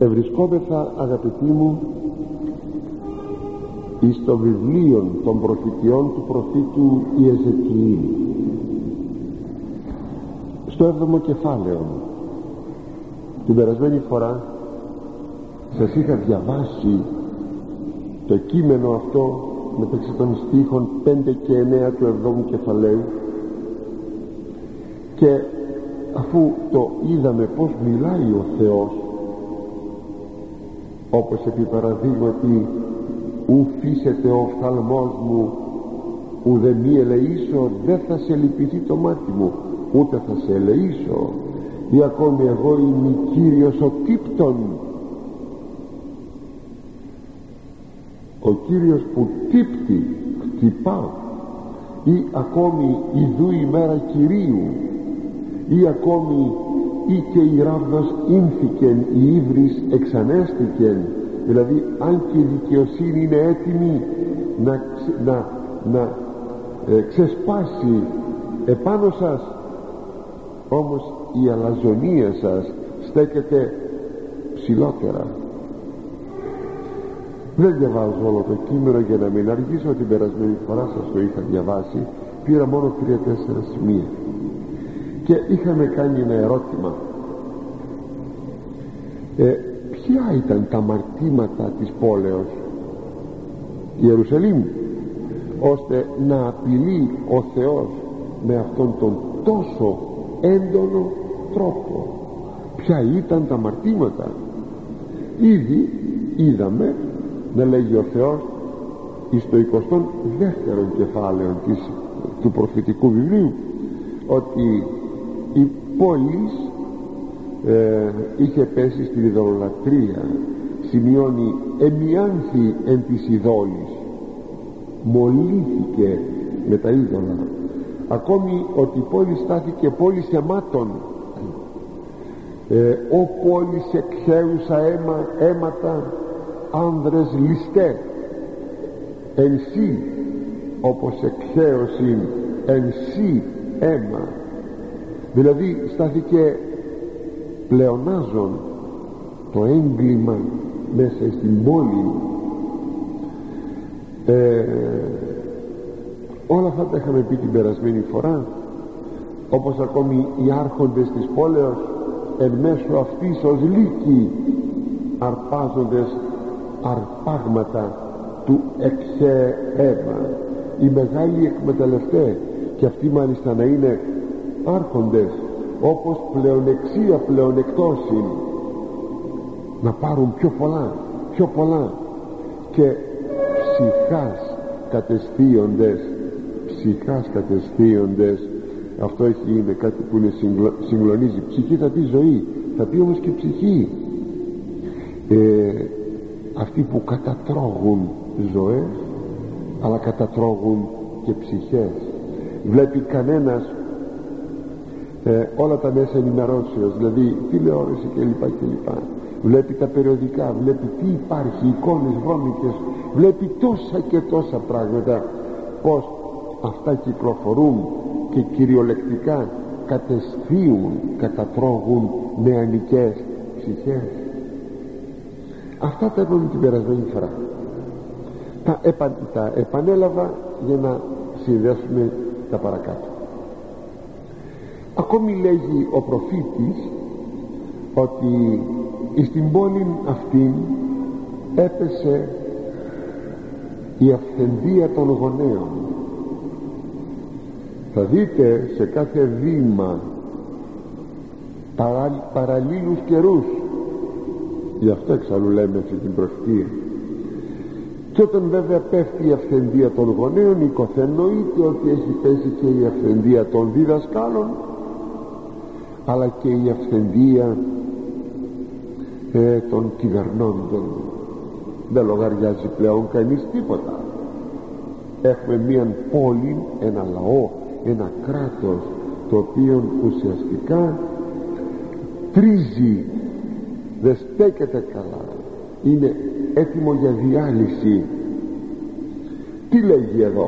Ευρισκόμεθα, αγαπητοί μου, εις το βιβλίο των προφητιών του προφήτου Ιεζεκιήλ, στο 7ο κεφάλαιο. Την περασμένη φορά σας είχα διαβάσει το κείμενο αυτό μεταξύ των στίχων 5 και 9 του 7ου κεφαλαίου, και αφού το είδαμε πως μιλάει ο Θεός, όπως επί παραδείγματι ου φύσεται ο οφθαλμός μου, ουδε μη ελεήσω, δεν θα σε λυπηθεί το μάτι μου, ούτε θα σε ελεήσω, ή ακόμη εγώ είμαι Κύριος ο τύπτων, ο Κύριος που τύπτει, χτυπά, ή ακόμη ιδού ημέρα Κυρίου, ή ακόμη ή και η ράβδος ήνθηκεν, η ύβρις εξανέστηκεν. Δηλαδή, αν και η δικαιοσύνη είναι έτοιμη να ξεσπάσει επάνω σας, όμως η αλαζονία σας στέκεται ψηλότερα. Δεν διαβάζω όλο το κείμενο για να μην αργήσω, την περασμένη φορά σας το είχα διαβάσει, πήρα μόνο 3-4 σημεία και είχαμε κάνει ένα ερώτημα. Ποια ήταν τα αμαρτήματα της πόλεως Ιερουσαλήμ, ώστε να απειλεί ο Θεός με αυτόν τον τόσο έντονο τρόπο? Ποια ήταν τα αμαρτήματα? Ήδη είδαμε να λέγει ο Θεός εις το 22ο κεφάλαιο του προφητικού βιβλίου ότι η πόλη είχε πέσει στην ειδωλολατρία. Σημειώνει εμιάνθη εν της ειδόλης, μολύθηκε με τα είδωλα. Ακόμη ότι η πόλη στάθηκε πόλη αιμάτων, ο πόλης εκχέουσα αίματα, άνδρες ληστέ, εν σύ όπως εκχέωσιν εν σύ αίμα. Δηλαδή στάθηκε πλεονάζον το έγκλημα μέσα στην πόλη. Όλα αυτά τα είχαμε πει την περασμένη φορά, όπως ακόμη οι άρχοντες της πόλεως εν μέσω αυτής ως λύκοι αρπάζοντες αρπάγματα του εξέ αίμα, οι μεγάλοι εκμεταλλευτές, και αυτοί μάλιστα να είναι άρχοντες, όπως πλεονεξία πλεονεκτώσει, να πάρουν πιο πολλά και ψυχάς κατεσθίοντες. Αυτό είναι κάτι που συγκλονίζει. Ψυχή θα πει ζωή, θα πει όμως και ψυχή. Αυτοί που κατατρώγουν ζωές, αλλά κατατρώγουν και ψυχές. Βλέπει κανένας όλα τα μέσα ενημερώσεως, δηλαδή τηλεόραση κλπ. Βλέπει τα περιοδικά, βλέπει τι υπάρχει, εικόνες βρώμικες, βλέπει τόσα και τόσα πράγματα, πως αυτά κυκλοφορούν και κυριολεκτικά κατεσθίουν, κατατρώγουν νεανικές ψυχές. Αυτά τα είπαμε την περασμένη φορά. Τα επανέλαβα για να συνδέσουμε τα παρακάτω. Ακόμη λέγει ο προφήτης ότι στην πόλη αυτή έπεσε η αυθεντία των γονέων. Θα δείτε σε κάθε βήμα παραλλήλους καιρούς, γι' αυτό εξαλλού λέμε αυτή την προφητεία. Και όταν βέβαια πέφτει η αυθεντία των γονέων, οικοθεννοείται ότι έχει πέσει και η αυθεντία των διδασκάλων, αλλά και η αυθεντία των κυβερνώντων. Δεν λογαριάζει πλέον κανείς τίποτα. Έχουμε μία πόλη, ένα λαό, ένα κράτος, το οποίο ουσιαστικά τρίζει, δεν στέκεται καλά, είναι έτοιμο για διάλυση. Τι λέγει εδώ?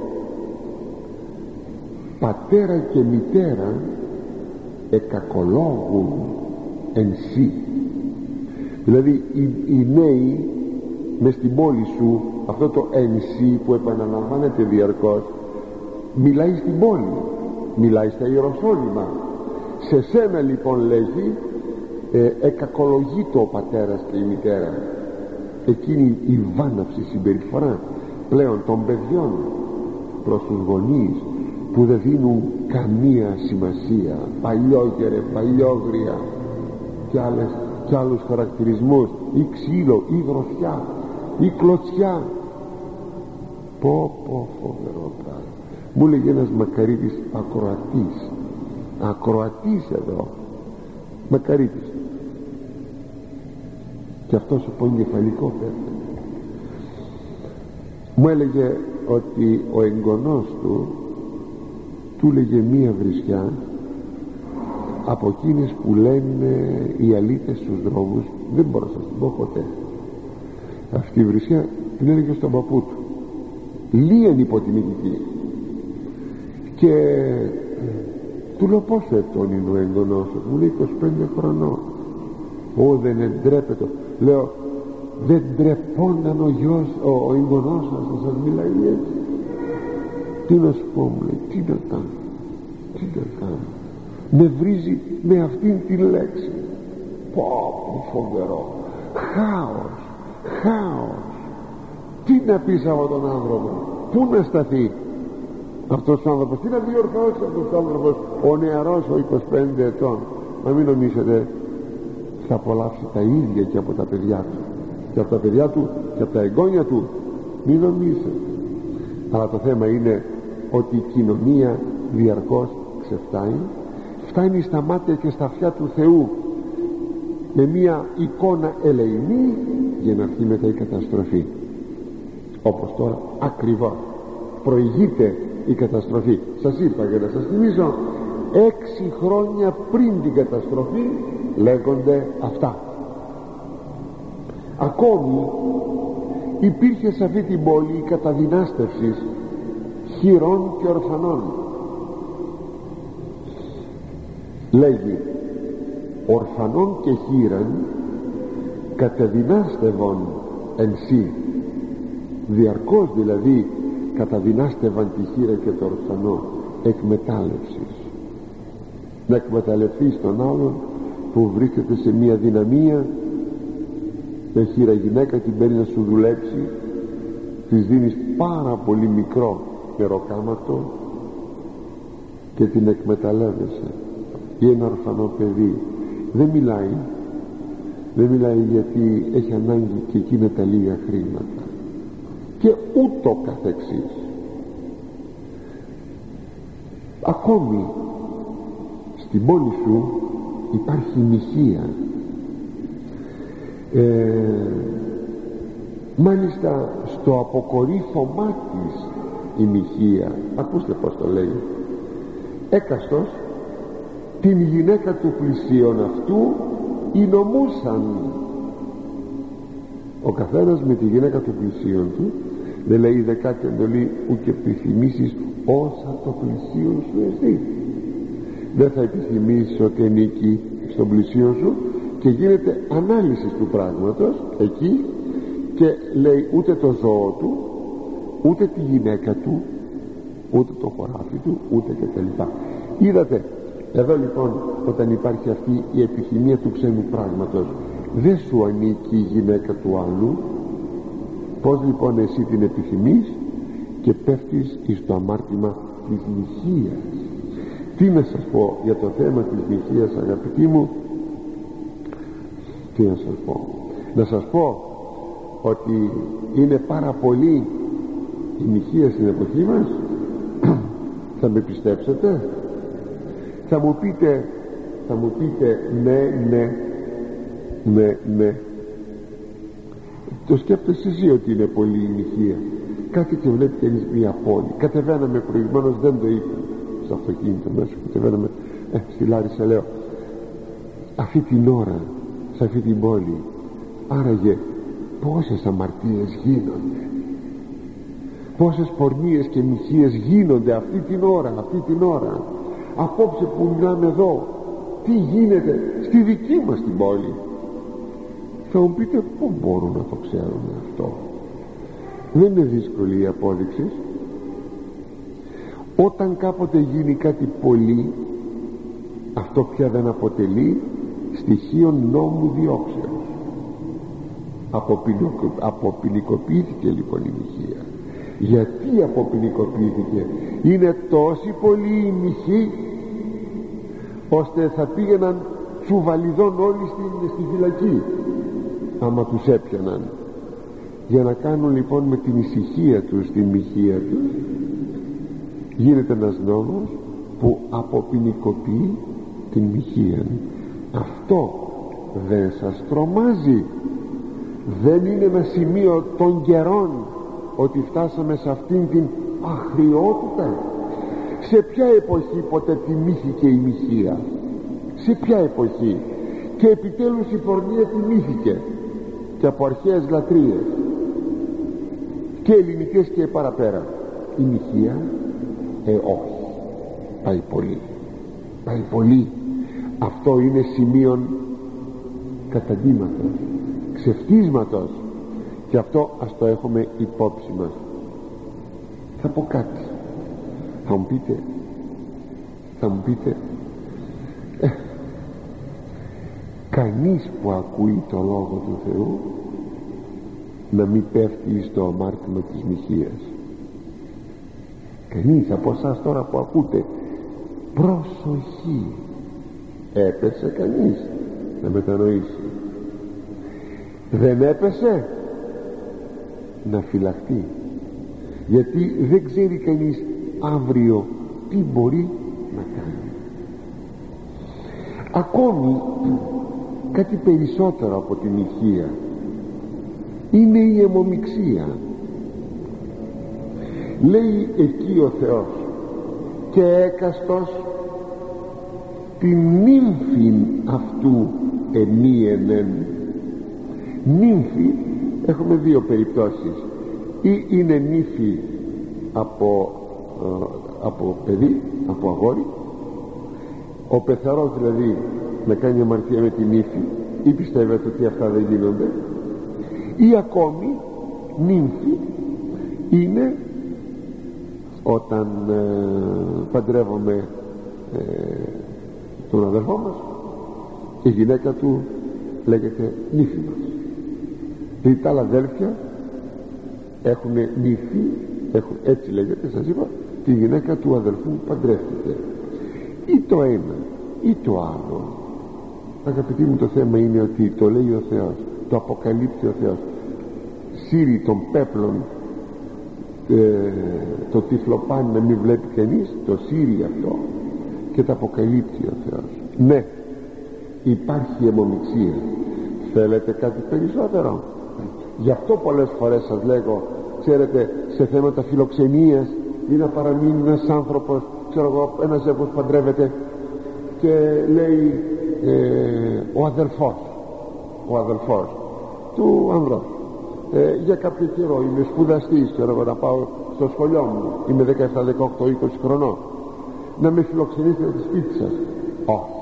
Πατέρα και μητέρα εκακολόγουν εν σύ. Δηλαδή οι νέοι μες στην πόλη σου, αυτό το NC που επαναλαμβάνεται διαρκώς, μιλάει στην πόλη, μιλάει στα Ιεροσόλυμα. Σε σένα λοιπόν λέγει εκακολογείται ο πατέρας και η μητέρα. Εκείνη η βάναυση συμπεριφορά πλέον των παιδιών προς τους γονείς που δεν δίνουν καμία σημασία, παλιόγερε, παλιόγρια και άλλους χαρακτηρισμούς, ή ξύλο, ή γροθιά, ή κλωτσιά. Πω φοβερό πράγμα. Μου έλεγε ένας μακαρίτης ακροατής εδώ, μακαρίτης, και αυτός από εγκεφαλικό πέφτει. Μου έλεγε ότι ο εγγονός του έλεγε μία βρισιά από εκείνες που λένε οι αλήτες στους δρόμους, δεν μπορώ να σας την πω ποτέ. Αυτή η βρισιά την έλεγε στον παππού του, λίαν υποτιμητική, και του λέω πόσο ετών είναι ο εγγονός σου? Μου λέει 25 χρονών. Δεν εντρέπεται. Λέω, δεν ντρεπόνταν ο εγγονός σας να σας μιλάει έτσι? Τι να σου πω, μου λέει, τι να κάνω, με βρίζει με αυτήν τη λέξη. Πω φοβερό, χάος. Τι να πεις από τον άνθρωπο, πού να σταθεί αυτός ο άνθρωπος, τι να διορθώσει αυτός ο άνθρωπος, ο νεαρός, ο 25 ετών? Να μην νομίζετε θα απολαύσει τα ίδια και από τα παιδιά του, και από τα παιδιά του και από τα εγγόνια του, μην νομίζετε. Αλλά το θέμα είναι ότι η κοινωνία διαρκώς φτάνει στα μάτια και στα αυτιά του Θεού με μια εικόνα ελεηνή, για να έρθει μετά η καταστροφή. Όπως τώρα ακριβώς προηγείται η καταστροφή. Σας είπα, για να σας θυμίσω, 6 χρόνια πριν την καταστροφή λέγονται αυτά. Ακόμη υπήρχε σε αυτή την πόλη η καταδυνάστευση χειρών και ορφανών. Λέγει, ορφανών και χείραν καταδυνάστευον εν σύ. Διαρκώς δηλαδή καταδυνάστευαν τη χείρα και το ορφανό εκμετάλλευσης. Να εκμεταλλευτείς τον άλλον που βρίσκεται σε μια δυναμία, μια χείρα γυναίκα την παίρνει να σου δουλέψει, της δίνεις πάρα πολύ μικρό μεροκάματο και την εκμεταλλεύεσαι. Ή ένα ορφανό παιδί δεν μιλάει γιατί έχει ανάγκη και εκείνα τα λίγα χρήματα, και ούτω καθεξής. Ακόμη στην πόλη σου υπάρχει μοιχεία, μάλιστα στο αποκορύφωμά της η μοιχεία. Ακούστε πως το λέει. Έκαστος την γυναίκα του πλησίον αυτού εινομούσαν. Ο καθένας με τη γυναίκα του πλησίον του, δεν λέει δεκάτη εντολή ουκ επιθυμήσεις όσα το πλησίον σου εστί. Δεν θα επιθυμήσεις ότι ανήκει στον πλησίον σου, και γίνεται ανάλυση του πράγματος εκεί, και λέει ούτε το ζώο του, ούτε τη γυναίκα του, ούτε το χωράφι του, ούτε και τα λοιπά. Είδατε εδώ λοιπόν, όταν υπάρχει αυτή η επιθυμία του ξένου πράγματος, δεν σου ανήκει η γυναίκα του άλλου. Πως λοιπόν εσύ την επιθυμείς και πέφτεις εις το αμάρτημα της μοιχείας. Τι να σας πω για το θέμα της μοιχείας, αγαπητοί μου? Τι να σας πω? Να σας πω ότι είναι πάρα πολύ η μοιχεία στην εποχή μας. Θα με πιστέψετε? Θα μου πείτε ναι. Το σκέφτεσαι εσύ ότι είναι πολύ η μοιχεία? Κάθε και βλέπει κανείς μια πόλη. Κατεβαίναμε προηγουμένως, δεν το είπε στο αυτοκίνητο μέσα, κατεβαίναμε στη Λάρισα, λέω, αυτή την ώρα σε αυτή την πόλη, άραγε πόσες αμαρτίες γίνονται, πόσες πορνείες και μοιχείες γίνονται αυτή την ώρα. Απόψε που μιλάμε εδώ, τι γίνεται στη δική μας την πόλη? Θα μου πείτε, πού μπορούν να το ξέρουν αυτό? Δεν είναι δύσκολη η απόδειξη. Όταν κάποτε γίνει κάτι πολύ, αυτό πια δεν αποτελεί στοιχείο νόμου διώξεως. Αποποινικοποιήθηκε λοιπόν η μοιχεία. Γιατί αποποινικοποιήθηκε? Είναι τόσοι πολλοί οι μοιχοί, ώστε θα πήγαιναν τσουβαλιδών όλοι στη φυλακή άμα τους έπιαναν. Για να κάνουν λοιπόν με την ησυχία τους την μοιχεία τους, γίνεται ένας νόμος που αποποινικοποιεί την μοιχεία. Αυτό δεν σας τρομάζει? Δεν είναι ένα σημείο των καιρών ότι φτάσαμε σε αυτήν την αχριότητα? Σε ποια εποχή ποτέ τιμήθηκε η μοιχεία? Σε ποια εποχή? Και επιτέλους η πορνεία τιμήθηκε, και από αρχαίες λατρείες και ελληνικές και παραπέρα. Η μοιχεία όχι, πάει πολύ, πάει πολύ. Αυτό είναι σημείο καταντήματος, ξεφτίσματος, και αυτό ας το έχουμε υπόψη μας. Θα πω κάτι. Θα μου πείτε κανείς που ακούει το Λόγο του Θεού να μην πέφτει στο αμάρτημα της μοιχείας. Κανείς από εσάς τώρα που ακούτε, προσοχή, έπεσε κανείς να μετανοήσει? Δεν έπεσε? Να φυλαχτεί, γιατί δεν ξέρει κανείς αύριο τι μπορεί να κάνει. Ακόμη κάτι περισσότερο από την μοιχεία είναι η αιμομιξία. Λέει εκεί ο Θεός, και έκαστος την νύμφην αυτού εμίενεν. Νύμφη έχουμε δύο περιπτώσεις: ή είναι νύφη από παιδί, από αγόρι, ο πεθαρός δηλαδή να κάνει αμαρτία με την νύφη, ή πιστεύετε ότι αυτά δεν γίνονται? Ή ακόμη νύμφη είναι όταν παντρεύομαι τον αδερφό μας, η γυναίκα του λέγεται νύφη μας. Δηλαδή τα άλλα αδέρφια έχουν νύφη, έτσι λέγεται, σας είπα, τη γυναίκα του αδερφού που παντρεύτηκε. Ή το ένα ή το άλλο. Αγαπητοί μου, το θέμα είναι ότι το λέει ο Θεός, το αποκαλύπτει ο Θεός. Σύρι των πέπλων το τυφλοπάνι να μην βλέπει κανείς, το σύρι αυτό, και το αποκαλύπτει ο Θεός. Ναι, υπάρχει αιμομιξία. Θέλετε κάτι περισσότερο? Γι' αυτό πολλές φορές σας λέγω, ξέρετε, σε θέματα φιλοξενίας, ή να παραμείνει ένας άνθρωπος, ξέρω εγώ, ένας ζεύγος παντρεύεται και λέει ο αδελφός του ανδρός, για κάποιο καιρό είμαι σπουδαστής, ξέρω εγώ, να πάω στο σχολείο μου, είμαι 17, 18, 20 χρονών, να με φιλοξενήσετε στο σπίτι σας. Όχι.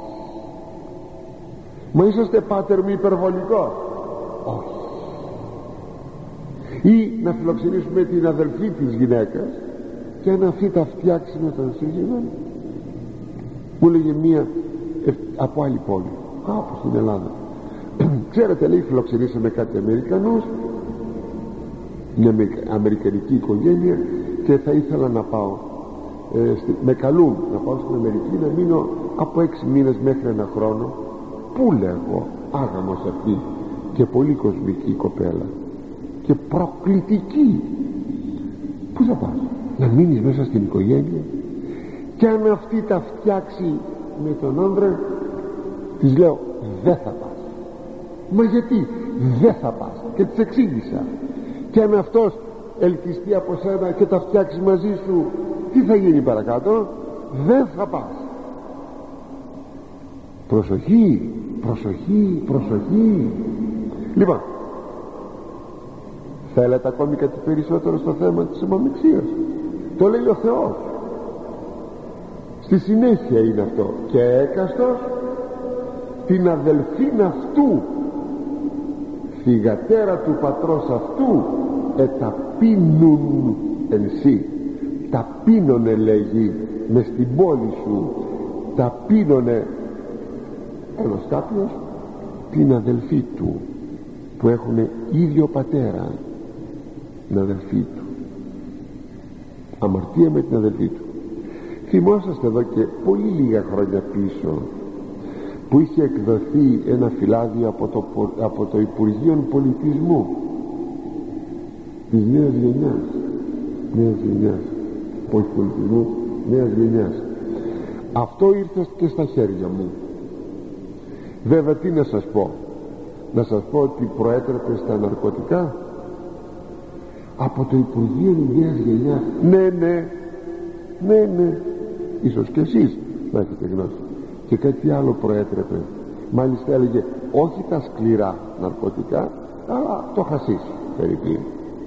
Μα είσαστε πάτερ μου υπερβολικό? Όχι. Ή να φιλοξενήσουμε την αδελφή της γυναίκας και να αυτή τα φτιάξει με τον σύζυγο. Μου λέγε μία από άλλη πόλη, κάπου στην Ελλάδα, ξέρετε, λέει, φιλοξενήσαμε κάτι Αμερικανούς, μια αμερικανική οικογένεια, και θα ήθελα να πάω, με καλούν να πάω στην Αμερική, να μείνω από 6 μήνες μέχρι 1 χρόνο. Πού, λέγω, άγαμος αυτή, και πολύ κοσμική κοπέλα και προκλητική. Πού θα πας? Να μείνεις μέσα στην οικογένεια? Και αν αυτή τα φτιάξει με τον άντρα, της λέω, δεν θα πας. Μα γιατί δεν θα πας? Και της εξήγησα. Και αν αυτός ελκυστεί από σένα και τα φτιάξει μαζί σου, τι θα γίνει παρακάτω? Δεν θα πας. Προσοχή, προσοχή, προσοχή. Λοιπόν, θέλετε ακόμη κάτι περισσότερο στο θέμα της αιμομιξίας? Το λέει ο Θεός. Στη συνέχεια είναι αυτό, και έκαστος την αδελφήν αυτού θυγατέρα του πατρός αυτού εταπείνουν εν σύ. Ταπείνωνε, λέγει, μες στην πόλη σου. Ταπείνωνε ένας κάποιος την αδελφή του που έχουν ίδιο πατέρα, την αδελφή του. Αμαρτία με την αδελφή του. Θυμόσαστε εδώ και πολύ λίγα χρόνια πίσω που είχε εκδοθεί ένα φυλάδιο από το Υπουργείο Πολιτισμού της νέας γενιάς, όχι πολιτισμού, νέας γενιάς. Αυτό ήρθε και στα χέρια μου. Βέβαια, τι να σας πω, να σας πω ότι προέτρεπε στα ναρκωτικά από το Υπουργείο Νέας Γενιάς. Ναι, ίσως και εσείς να έχετε γνώση. Και κάτι άλλο προέτρεπε, μάλιστα έλεγε όχι τα σκληρά ναρκωτικά, αλλά το χασίς περίπου.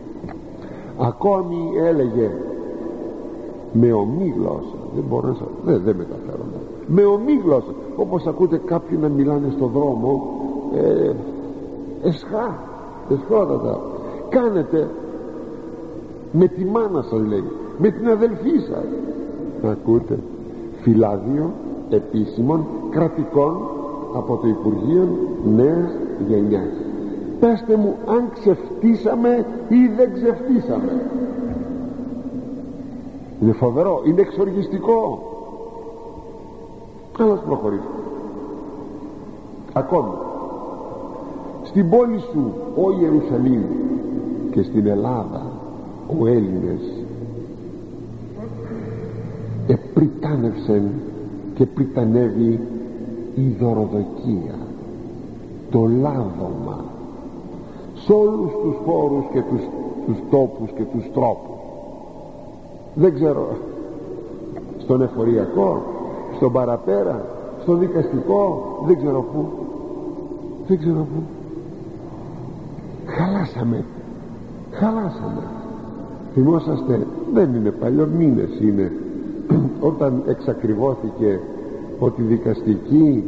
Ακόμη έλεγε με ομή γλώσσα, δεν μπορώ να σας, δεν μεταφέρομαι, με ομή γλώσσα, όπως ακούτε κάποιοι να μιλάνε στο δρόμο, εσχρότατα. Κάνετε με τη μάνα σας, λέει, με την αδελφή σας. Ακούτε, φυλάδιο επίσημων κρατικών από το Υπουργείο Νέας Γενιάς. Πέστε μου αν ξεφτύσαμε ή δεν ξεφτύσαμε. Είναι φοβερό, είναι εξοργιστικό. Αλλά ας προχωρήσουμε. Ακόμη στην πόλη σου, ο Ιερουσαλήμ, και στην Ελλάδα ο Έλληνες επριτάνευσεν και πριτανεύει η δωροδοκία, το λάδωμα σε όλους τους χώρους και τους τόπους και τους τρόπους. Δεν ξέρω, στον εφοριακό, στον παραπέρα, στο δικαστικό, δεν ξέρω πού. Χαλάσαμε. Θυμόσαστε, δεν είναι παλιό, μήνες είναι, όταν εξακριβώθηκε ότι δικαστικοί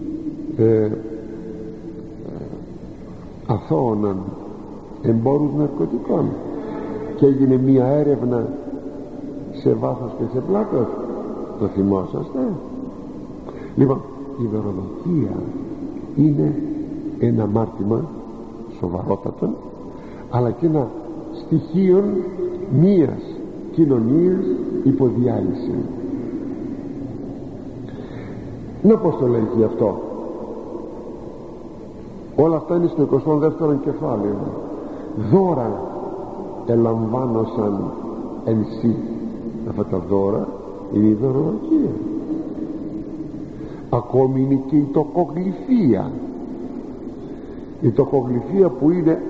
αθώωναν εμπόρους ναρκωτικών και έγινε μία έρευνα σε βάθος και σε πλάτος. Το θυμόσαστε? Λοιπόν, η δωροδοκία είναι ένα αμάρτημα σοβαρότατο, αλλά και ένα στοιχείο μίας κοινωνίας υποδιάλυση. Να πως το λέγει αυτό. Όλα αυτά είναι στο 22ο κεφάλαιο. Δώρα ελαμβάνωσαν εν σύ. Αυτά τα δώρα είναι η δωροδοκία. Ακόμη είναι και η τοκογλυφία. Η τοκογλυφία που είναι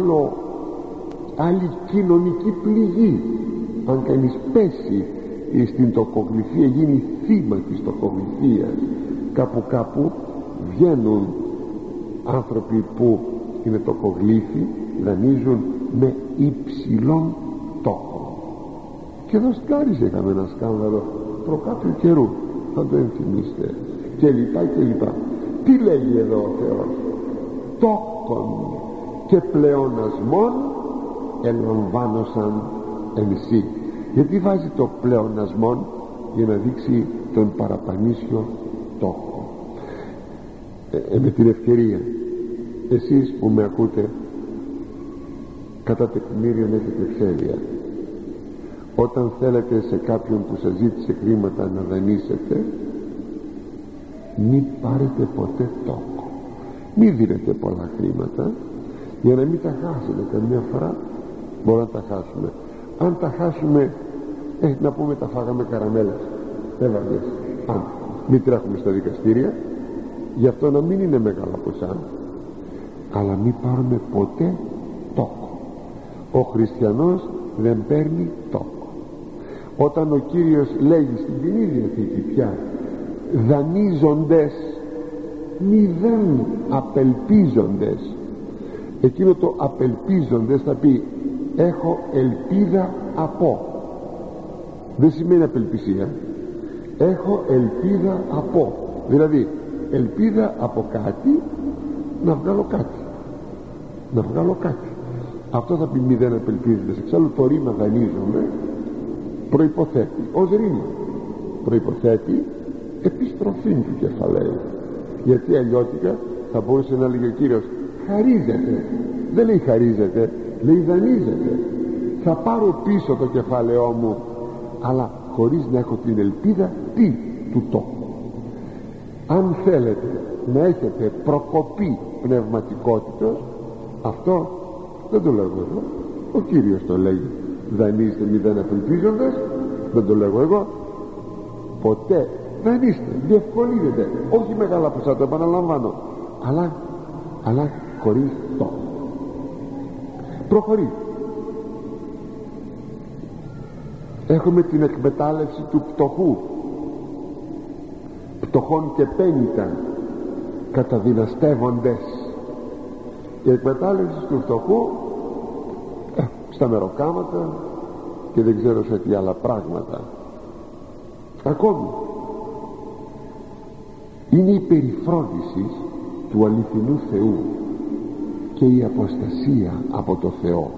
άλλη κοινωνική πληγή. Αν κανείς πέσει στην τοκογλυφία, γίνει θύμα της τοκογλυφίας, κάπου βγαίνουν άνθρωποι που είναι τοκογλύφοι, δανείζουν με υψηλόν τόκο. Και εδώ στην Λάρισα είχαμε ένα σκάνδαλο προ κάποιου καιρού, θα το ενθυμίστε, και λοιπά. Τι λέγει εδώ ο Θεός? Τόκον και πλεονασμών ελαμβάνωσαν εν σύ. Γιατί βάζει το πλεονασμόν? Για να δείξει τον παραπανήσιο τόκο. Με την ευκαιρία, εσείς που με ακούτε, κατά τεκμήριον έχετε ευχέρεια. Όταν θέλετε σε κάποιον που σας ζήτησε χρήματα να δανείσετε, μην πάρετε ποτέ τόκο, μην δίνετε πολλά χρήματα, για να μην τα χάσετε. Καμιά φορά μπορεί να τα χάσουμε. Αν τα χάσουμε, να πούμε τα φάγαμε καραμέλες, έβαγες. Μην τρέχουμε στα δικαστήρια, γι' αυτό να μην είναι μεγάλα ποσά, αλλά μην πάρουμε ποτέ τόκο. Ο χριστιανός δεν παίρνει τόκο. Όταν ο Κύριος λέγει στην Κοινή Διαθήκη πια, δανείζοντες, μηδέν απελπίζοντες, εκείνο το απελπίζοντες θα πει έχω ελπίδα από. Δεν σημαίνει απελπισία. Έχω ελπίδα από, δηλαδή ελπίδα από κάτι να βγάλω κάτι. να βγάλω κάτι. Αυτό θα πει μηδέν απελπίζοντας. Εξάλλου το ρήμα δανείζομαι προϋποθέτει, ως ρήμα προϋποθέτει επιστροφή του κεφαλαίου, γιατί αλλιώτικα θα μπορούσε να λέγει ο Κύριος χαρίζεται. Δεν λέει χαρίζεται, λέει δανείζεται. Θα πάρω πίσω το κεφάλαιό μου, αλλά χωρίς να έχω την ελπίδα του τόκου. Αν θέλετε να έχετε προκοπή πνευματικότητος, αυτό δεν το λέγω εγώ, ο Κύριος το λέγει. Δανείστε μηδέν απελπίζοντας, δεν το λέγω εγώ. Ποτέ δανείστε, διευκολύνετε, όχι μεγάλα ποσά, το επαναλαμβάνω, αλλά χωρίς τόκο. Προχωρεί. Έχουμε την εκμετάλλευση του πτωχού, πτωχών και πένητα καταδυναστεύοντες. Η εκμετάλλευση του φτωχού στα μεροκάματα και δεν ξέρω σε τι άλλα πράγματα. Ακόμη είναι η περιφρόνηση του αληθινού Θεού και η αποστασία από το Θεό.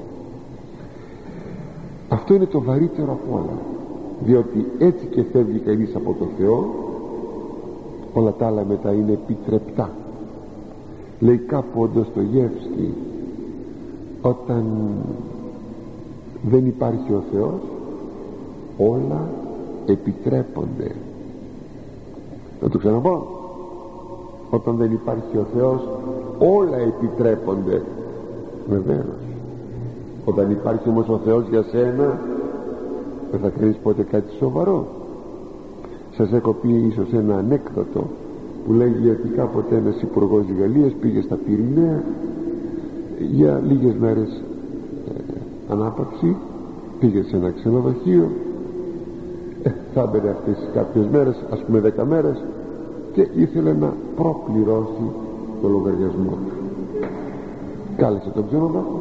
Αυτό είναι το βαρύτερο από όλα, διότι έτσι και φεύγει κανείς από το Θεό, όλα τα άλλα μετά είναι επιτρεπτά. Λέει κάπου ο Ντοστογεύσκη, όταν δεν υπάρχει ο Θεός όλα επιτρέπονται. Να το ξαναπώ, όταν δεν υπάρχει ο Θεός όλα επιτρέπονται. Βεβαίως. Όταν υπάρχει όμως ο Θεός για σένα, δεν θα κρίνεις ποτέ κάτι σοβαρό. Σας έχω πει ίσως ένα ανέκδοτο που λέγει ότι κάποτε ένας υπουργός της Γαλλίας πήγε στα Πυρηναία για λίγες μέρες ανάπαυση, πήγε σε ένα ξενοδοχείο, θα έμπαινε αυτές κάποιες μέρες, ας πούμε 10 μέρες, και ήθελε να προπληρώσει το λογαριασμό του. Κάλεσε τον ξενοδοχείο,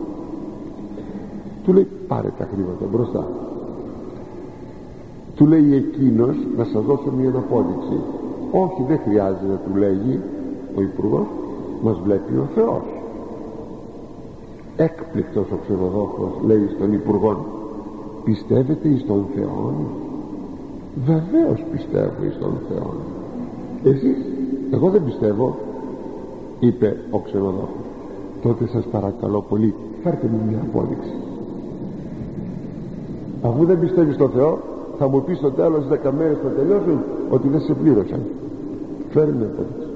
του λέει πάρε τα χρήματα μπροστά. Του λέει εκείνος να σας δώσω μια απόδειξη. Όχι, δεν χρειάζεται, του λέγει ο υπουργός, μας βλέπει ο Θεός. Έκπληκτος ο ξενοδόχος λέει στον υπουργό, πιστεύετε εις τον Θεό? Βεβαίως πιστεύω εις τον Θεό. Εσείς? Εγώ δεν πιστεύω, είπε ο ξενοδόχος. Τότε σας παρακαλώ πολύ, φέρτε μου μια απόδειξη. Αφού δεν πιστεύεις στον Θεό, θα μου πει στο τέλος 10 μέρες θα τελειώσουν ότι δεν σε πλήρωσαν. Φέρει μια απόδειξη.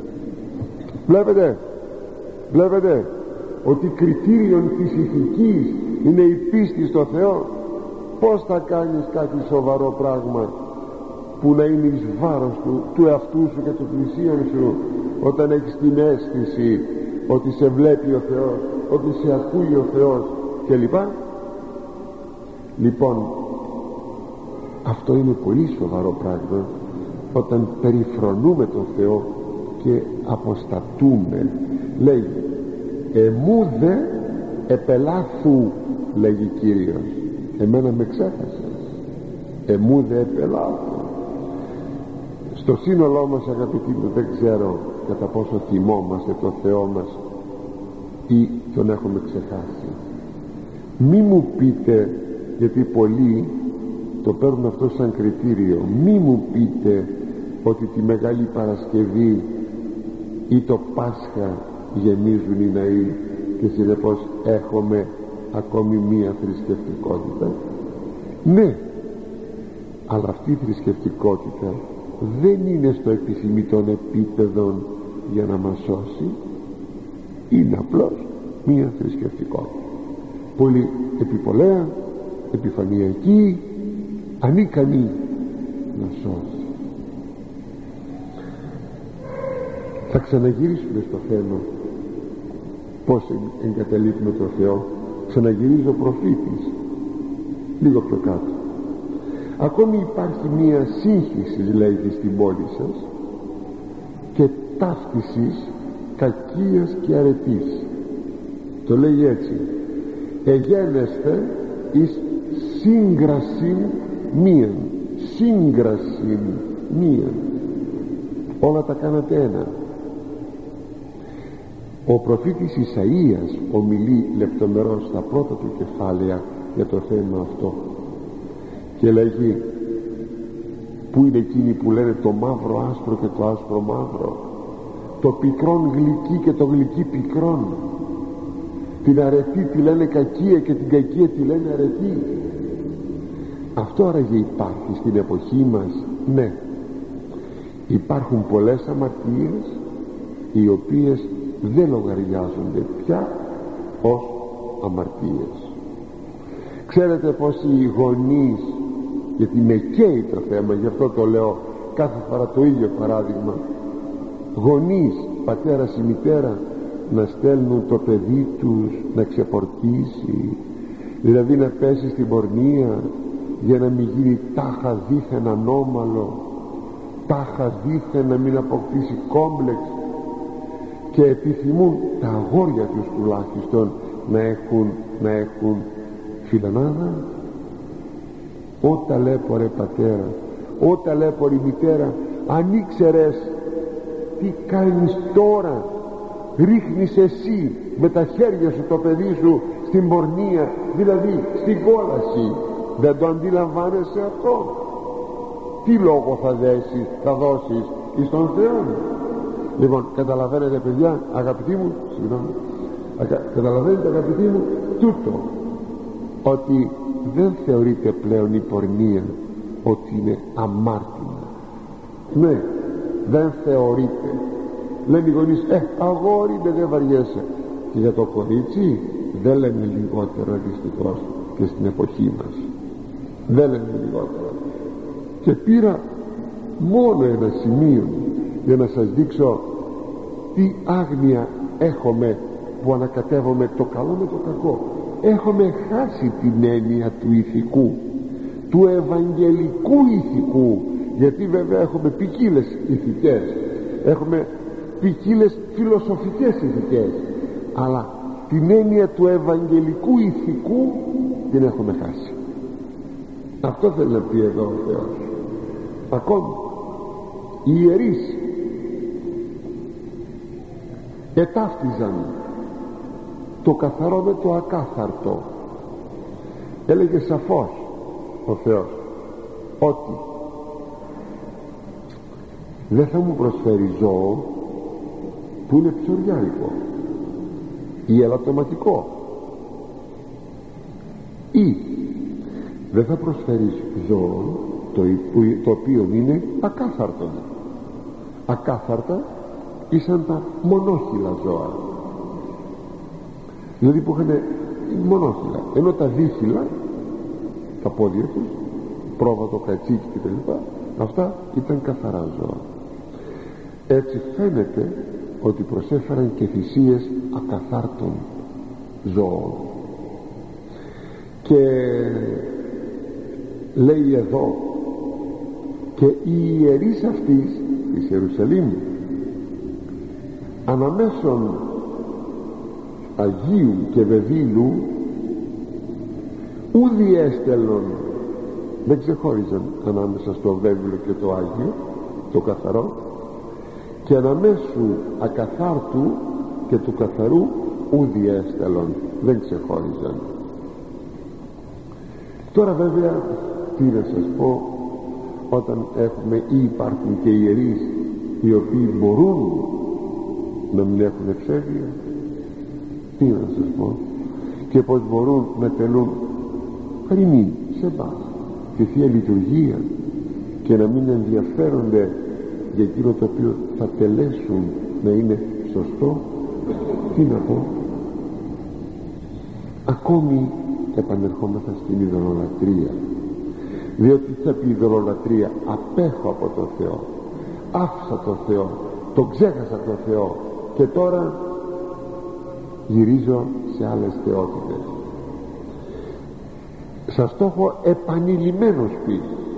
Βλέπετε ότι κριτήριο της ηθικής είναι η πίστη στο Θεό. Πως θα κάνεις κάτι σοβαρό πράγμα που να είναι εις βάρος του εαυτού σου και του πλησίον σου, όταν έχεις την αίσθηση ότι σε βλέπει ο Θεός, ότι σε ακούει ο Θεός κλπ. Λοιπόν, αυτό είναι πολύ σοβαρό πράγμα, όταν περιφρονούμε τον Θεό και αποστατούμε. Λέγει εμούδε επελάθου, λέγει Κύριος. Εμένα με ξέχασες, εμούδε επελάθου. Στο σύνολό μας, αγαπητοί μου, δεν ξέρω κατά πόσο θυμόμαστε το Θεό μας ή τον έχουμε ξεχάσει. Μη μου πείτε, γιατί πολλοί το παίρνουν αυτό σαν κριτήριο, μη μου πείτε ότι τη Μεγάλη Παρασκευή ή το Πάσχα γεμίζουν οι ναοί και συνεπώς έχουμε ακόμη μία θρησκευτικότητα. Ναι, αλλά αυτή η θρησκευτικότητα δεν είναι στο επιθυμητόν επίπεδο για να μας σώσει. Είναι απλώς μία θρησκευτικότητα, πολύ επιπολαία, επιφανειακή, ανίκανη να σώσει. Θα ξαναγυρίσουμε στο θέμα πως εγκαταλείπουμε τον Θεό. Ξαναγυρίζω προφήτης λίγο πιο κάτω. Ακόμη υπάρχει μία σύγχυση, λέγει, στην πόλη σας και ταύτισης κακίας και αρετής. Το λέει έτσι: εγένεστε εις σύγκρασιν μίαν. Σύγκρασιν μίαν. Όλα τα κάνατε ένα. Ο προφήτης Ισαΐας ομιλεί λεπτομερώς στα πρώτα του κεφάλαια για το θέμα αυτό και λέγει: πού είναι εκείνοι που λένε το μαύρο άσπρο και το άσπρο μαύρο, το πικρόν γλυκί και το γλυκί πικρόν, την αρετή τη λένε κακία και την κακία τη λένε αρετή. Αυτό άραγε υπάρχει στην εποχή μας? Ναι, υπάρχουν πολλές αμαρτίες οι οποίες δεν λογαριάζονται πια ως αμαρτίες. Ξέρετε πως οι γονείς, γιατί με καίει το θέμα, γι' αυτό το λέω κάθε φορά το ίδιο παράδειγμα, γονείς, πατέρας ή μητέρα, να στέλνουν το παιδί τους να ξεπορτήσει, δηλαδή να πέσει στην πορνεία, για να μην γίνει τάχα δίθεν ανώμαλο, τάχα δίθεν να μην αποκτήσει κόμπλεξ, και επιθυμούν τα αγόρια τους τουλάχιστον να έχουν φιλανάδα. Ω ταλέπορε πατέρα, ω ταλέπορη μητέρα, αν ήξερες τι κάνεις τώρα, ρίχνεις εσύ με τα χέρια σου το παιδί σου στην πορνεία, δηλαδή στην κόλαση. Δεν το αντιλαμβάνεσαι αυτό? Τι λόγο θα δώσεις εις τον Θεό? Λοιπόν, καταλαβαίνετε παιδιά, αγαπητοί μου, καταλαβαίνετε αγαπητοί μου, τούτο, ότι δεν θεωρείται πλέον η πορνεία ότι είναι αμάρτημα. Ναι, δεν θεωρείται. Λένε οι γονείς, αγόρι με, δεν βαριέσαι. Και για το κορίτσι δεν λένε λιγότερο, δυστυχώς, και στην εποχή μας δεν λένε λιγότερο. Και πήρα μόνο ένα σημείο για να σας δείξω τι άγνοια έχουμε, που ανακατεύουμε το καλό με το κακό. Έχουμε χάσει την έννοια του ηθικού, του ευαγγελικού ηθικού, γιατί βέβαια έχουμε ποικίλες ηθικές, έχουμε ποικίλες φιλοσοφικές ηθικές, αλλά την έννοια του ευαγγελικού ηθικού την έχουμε χάσει. Αυτό θέλει να πει εδώ ο Θεός. Ακόμη οι ιερείς ετάφτιζαν το καθαρό με το ακάθαρτο. Έλεγε σαφώς ο Θεός ότι δεν θα μου προσφέρει ζώο που είναι ψωριάρικο ή ελαττωματικό, ή δεν θα προσφέρεις ζώο το οποίο είναι ακάθαρτο. Ακάθαρτα ήσαν τα μονόχυλα ζώα, δηλαδή που είχαν μονόχυλα, ενώ τα δίχυλα, τα πόδια τους, πρόβατο, κατσίκι κτλ, αυτά ήταν καθαρά ζώα. Έτσι φαίνεται ότι προσέφεραν και θυσίες ακαθάρτων ζώων. Και λέει εδώ, και οι ιερείς αυτής της Ιερουσαλήμ αναμέσων Αγίου και Βεβήλου ούδι έστελνον, δεν ξεχώριζαν ανάμεσα στο Βέβυλο και το Άγιο, το καθαρό, και αναμέσου ακαθάρτου και του καθαρού ούδι έστελνον, δεν ξεχώριζαν. Τώρα βέβαια τι να σας πω, όταν έχουμε ή υπάρχουν και ιερείς οι οποίοι μπορούν να μην έχουν ευσέβεια, τι να σας πω, και πως μπορούν να τελούν χρημή σε βάθος και Θεία Λειτουργία και να μην ενδιαφέρονται για εκείνο το οποίο θα τελέσουν να είναι σωστό. Τι να πω, ακόμη επανερχόμεθα στην ειδωλολατρία, διότι θα πει ειδωλολατρία, απέχω από τον Θεό, άφησα τον Θεό, τον ξέχασα τον Θεό και τώρα γυρίζω σε άλλες θεότητες. Σας το έχω επανειλημμένος πει.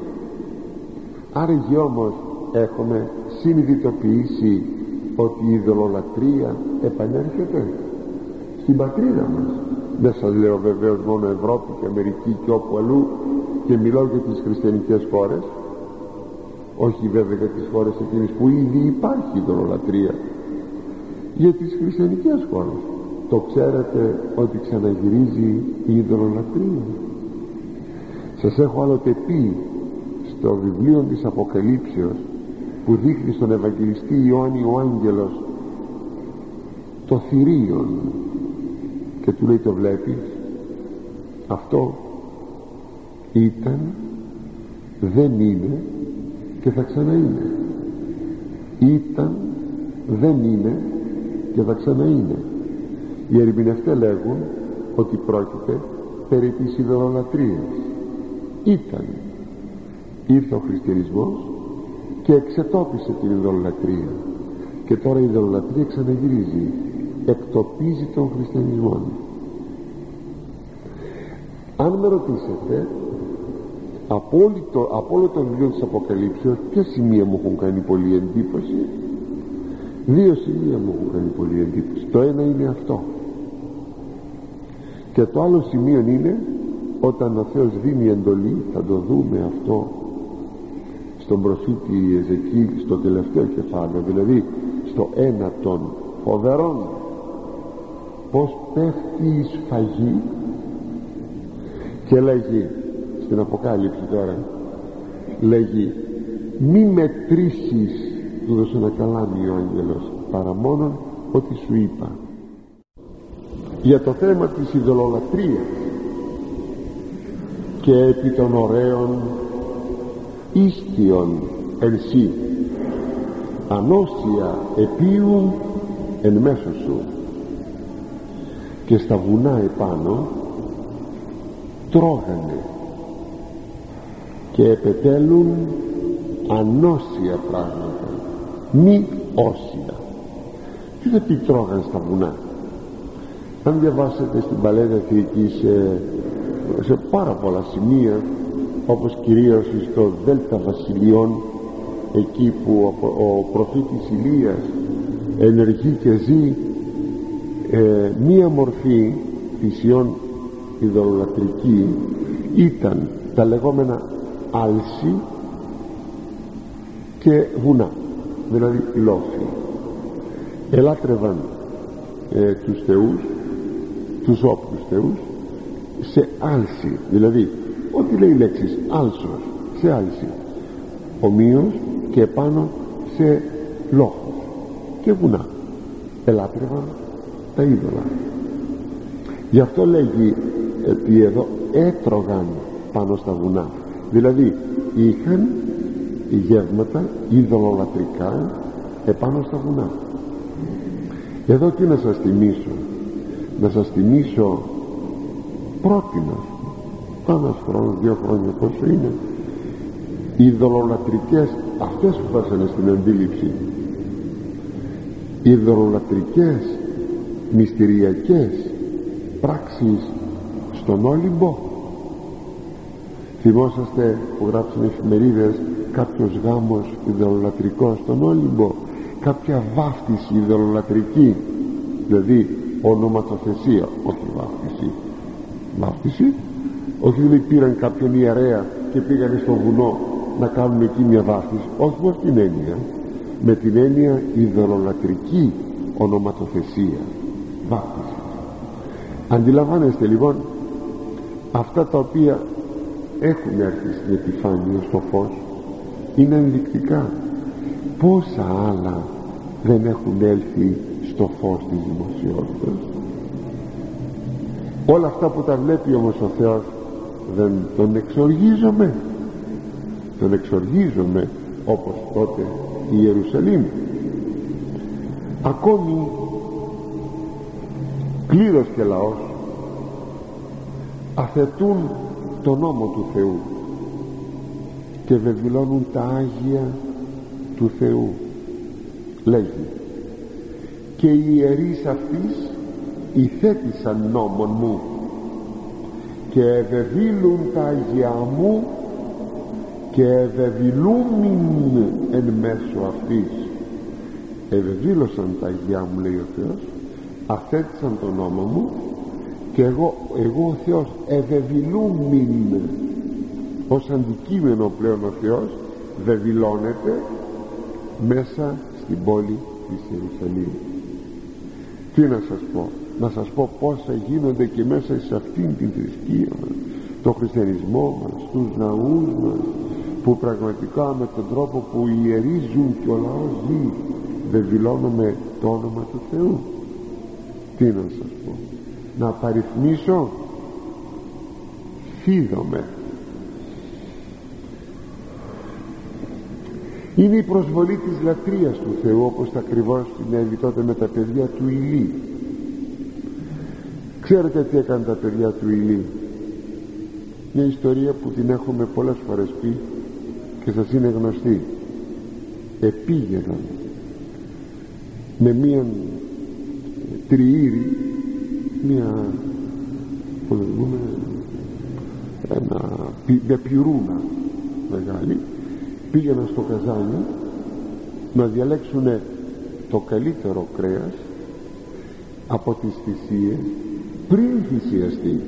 Άραγε όμως έχουμε συνειδητοποιήσει ότι η ειδωλολατρία επανέρχεται στην πατρίδα μας. Δεν σας λέω βεβαίως μόνο Ευρώπη και Αμερική και όπου αλλού, και μιλάω για τις χριστιανικές χώρες, όχι βέβαια για τις χώρες εκείνες που ήδη υπάρχει ειδωλολατρία. Για τις χριστιανικές χώρες το ξέρετε ότι ξαναγυρίζει η ειδωλολατρία? Σας έχω άλλοτε πει στο βιβλίο της Αποκαλύψεως που δείχνει στον Ευαγγελιστή Ιωάννη ο άγγελος το θηρίον και του λέει, το βλέπεις? Αυτό ήταν, δεν είναι και θα ξαναείνε. Ήταν, δεν είναι και θα ξαναείνε. Οι ερμηνευτές λέγουν ότι πρόκειται περί της ειδωλολατρίας. Ήταν, ήρθε ο χριστιανισμός και εξετόπισε την ειδωλολατρία, και τώρα η ειδωλολατρία ξαναγυρίζει, εκτοπίζει τον χριστιανισμό. Αν με ρωτήσετε, από όλο το βιβλίο της Αποκαλύψεως, ποια σημεία μου έχουν κάνει πολύ εντύπωση? Δύο σημεία μου έχουν κάνει πολύ εντύπωση. Το ένα είναι αυτό, και το άλλο σημείο είναι όταν ο Θεός δίνει εντολή, θα το δούμε αυτό στον προφήτη Εζεκίλ στο τελευταίο κεφάλαιο, δηλαδή στο ένα των φοβερών, πως πέφτει η σφαγή και λέγει στην Αποκάλυψη τώρα, λέγει, μη μετρήσεις, του δώσε ένα καλάμι ο άγγελος, παρά μόνον ότι σου είπα. Για το θέμα της ειδωλολατρίας και επί των ωραίων ίστιων εν σύ, ανώσια επίουν εν μέσω σου, και στα βουνά επάνω τρώγανε και επετέλουν ανώσια πράγματα, μη όσια. Τι θα πει τρώγαν στα βουνά? Αν διαβάσετε στην Παλαιά Διαθήκη σε πάρα πολλά σημεία, όπως κυρίως στο Δέλτα Βασιλειών, εκεί που ο προφήτης Ηλίας ενεργεί και ζει μία μορφή θυσιών ειδωλολατρική, ήταν τα λεγόμενα άλση και βουνά, δηλαδή λόφοι. Ελάτρευαν τους θεούς, τους όποιους θεούς, σε άλση, δηλαδή ό,τι λέει η λέξη άλσος, σε άλση, ομοίως και επάνω σε λόφους και βουνά. Ελάτρευαν τα είδωλα. Γι' αυτό λέγει ότι εδώ έτρωγαν πάνω στα βουνά, δηλαδή είχαν γεύματα ειδωλολατρικά επάνω στα βουνά. Εδώ τι να σας θυμίσω? Να σας θυμίσω πρότεινα, ένας χρόνος, 2 χρόνια, πόσο είναι, οι ειδωλολατρικές, αυτές που φτάσανε στην αντίληψη, οι ειδωλολατρικές μυστηριακές πράξεις στον Όλυμπο. Θυμόσαστε που γράψαν εφημερίδες κάποιος γάμος ειδωλολατρικός στον Όλυμπο, κάποια βάφτιση ειδωλολατρική, δηλαδή ονοματοθεσία, όχι βάφτιση, όχι δηλαδή πήραν κάποιον ιερέα και πήγανε στο βουνό να κάνουν εκεί μια βάφτιση, όχι με την έννοια, με την έννοια ειδωλολατρική ονοματοθεσία, βάφτιση. Αντιλαμβάνεστε λοιπόν, αυτά τα οποία έχουν έρθει στην επιφάνεια, στο φως, είναι ενδεικτικά. Πόσα άλλα δεν έχουν έλθει στο φως της δημοσιότητας? Όλα αυτά που τα βλέπει όμως ο Θεός, δεν τον εξοργίζομαι? Τον εξοργίζομαι, όπως τότε η Ιερουσαλήμ. Ακόμη κλήρος και λαός αθετούν τον νόμο του Θεού και βεβηλώνουν τα Άγια του Θεού. Λέγει, και οι ιερείς αυτής ηθέτησαν νόμον μου και ευεβήλουν τα Αγιά μου και ευεβηλούμην εν μέσω αυτής. Ευεβήλωσαν τα Αγιά μου, λέει ο Θεός, αθέτησαν τον νόμο μου, και εγώ ο Θεός ευεβηλούμην, ως αντικείμενο πλέον ο Θεός βεβηλώνεται μέσα στην πόλη της Ιερουσαλήμ. Τι να σας πω? Να σας πω πόσα γίνονται και μέσα σε αυτήν την θρησκεία μας, το χριστιανισμό μας, τους ναούς μας, που πραγματικά με τον τρόπο που ιερίζουν και ο λαός ζει δεν δηλώνουμε το όνομα του Θεού. Τι να σας πω? Να παριθμίσω? Φίδομαι. Είναι η προσβολή της λατρείας του Θεού, όπως ακριβώς συνέβη τότε με τα παιδιά του Ηλί. Ξέρετε τι έκανε τα παιδιά του Ηλί? Μια ιστορία που την έχουμε πολλές φορές πει και σας είναι γνωστή. Επήγαιναν με μία τριήρη, μια πυρούνα μεγάλη, πήγαιναν στο καζάνι να διαλέξουν το καλύτερο κρέας από τις θυσίες πριν θυσιαστεί.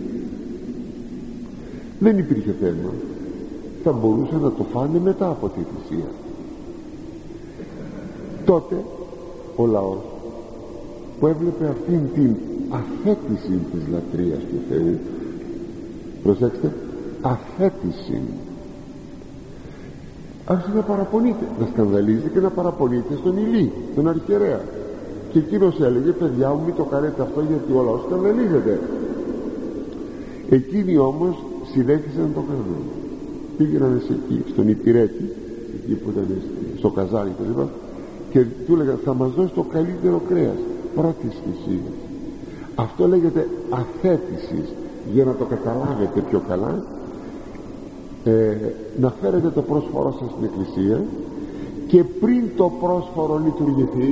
Δεν υπήρχε θέμα, θα μπορούσαν να το φάνε μετά από τη θυσία. Τότε ο λαός που έβλεπε αυτήν την αθέτηση της λατρείας του Θεού, προσέξτε, αθέτηση, άρχισε να παραπονείται, να σκανδαλίζει και να παραπονείται στον Ηλί, τον αρχιερέα, και εκείνος έλεγε, παιδιά μου, μην το κάνετε αυτό γιατί ο λαός σκανδαλίζεται. Εκείνοι όμως συνέχισαν να το κάνουν. Πήγαιναν εκεί στον Υπηρέτη, εκεί που ήταν στο καζάνι και του έλεγαν, θα μας δώσει το καλύτερο κρέας πρώτης θυσίας. Αυτό λέγεται αθέτησης. Για να το καταλάβετε πιο καλά, να φέρετε το πρόσφορό σας στην εκκλησία και πριν το πρόσφορο λειτουργηθεί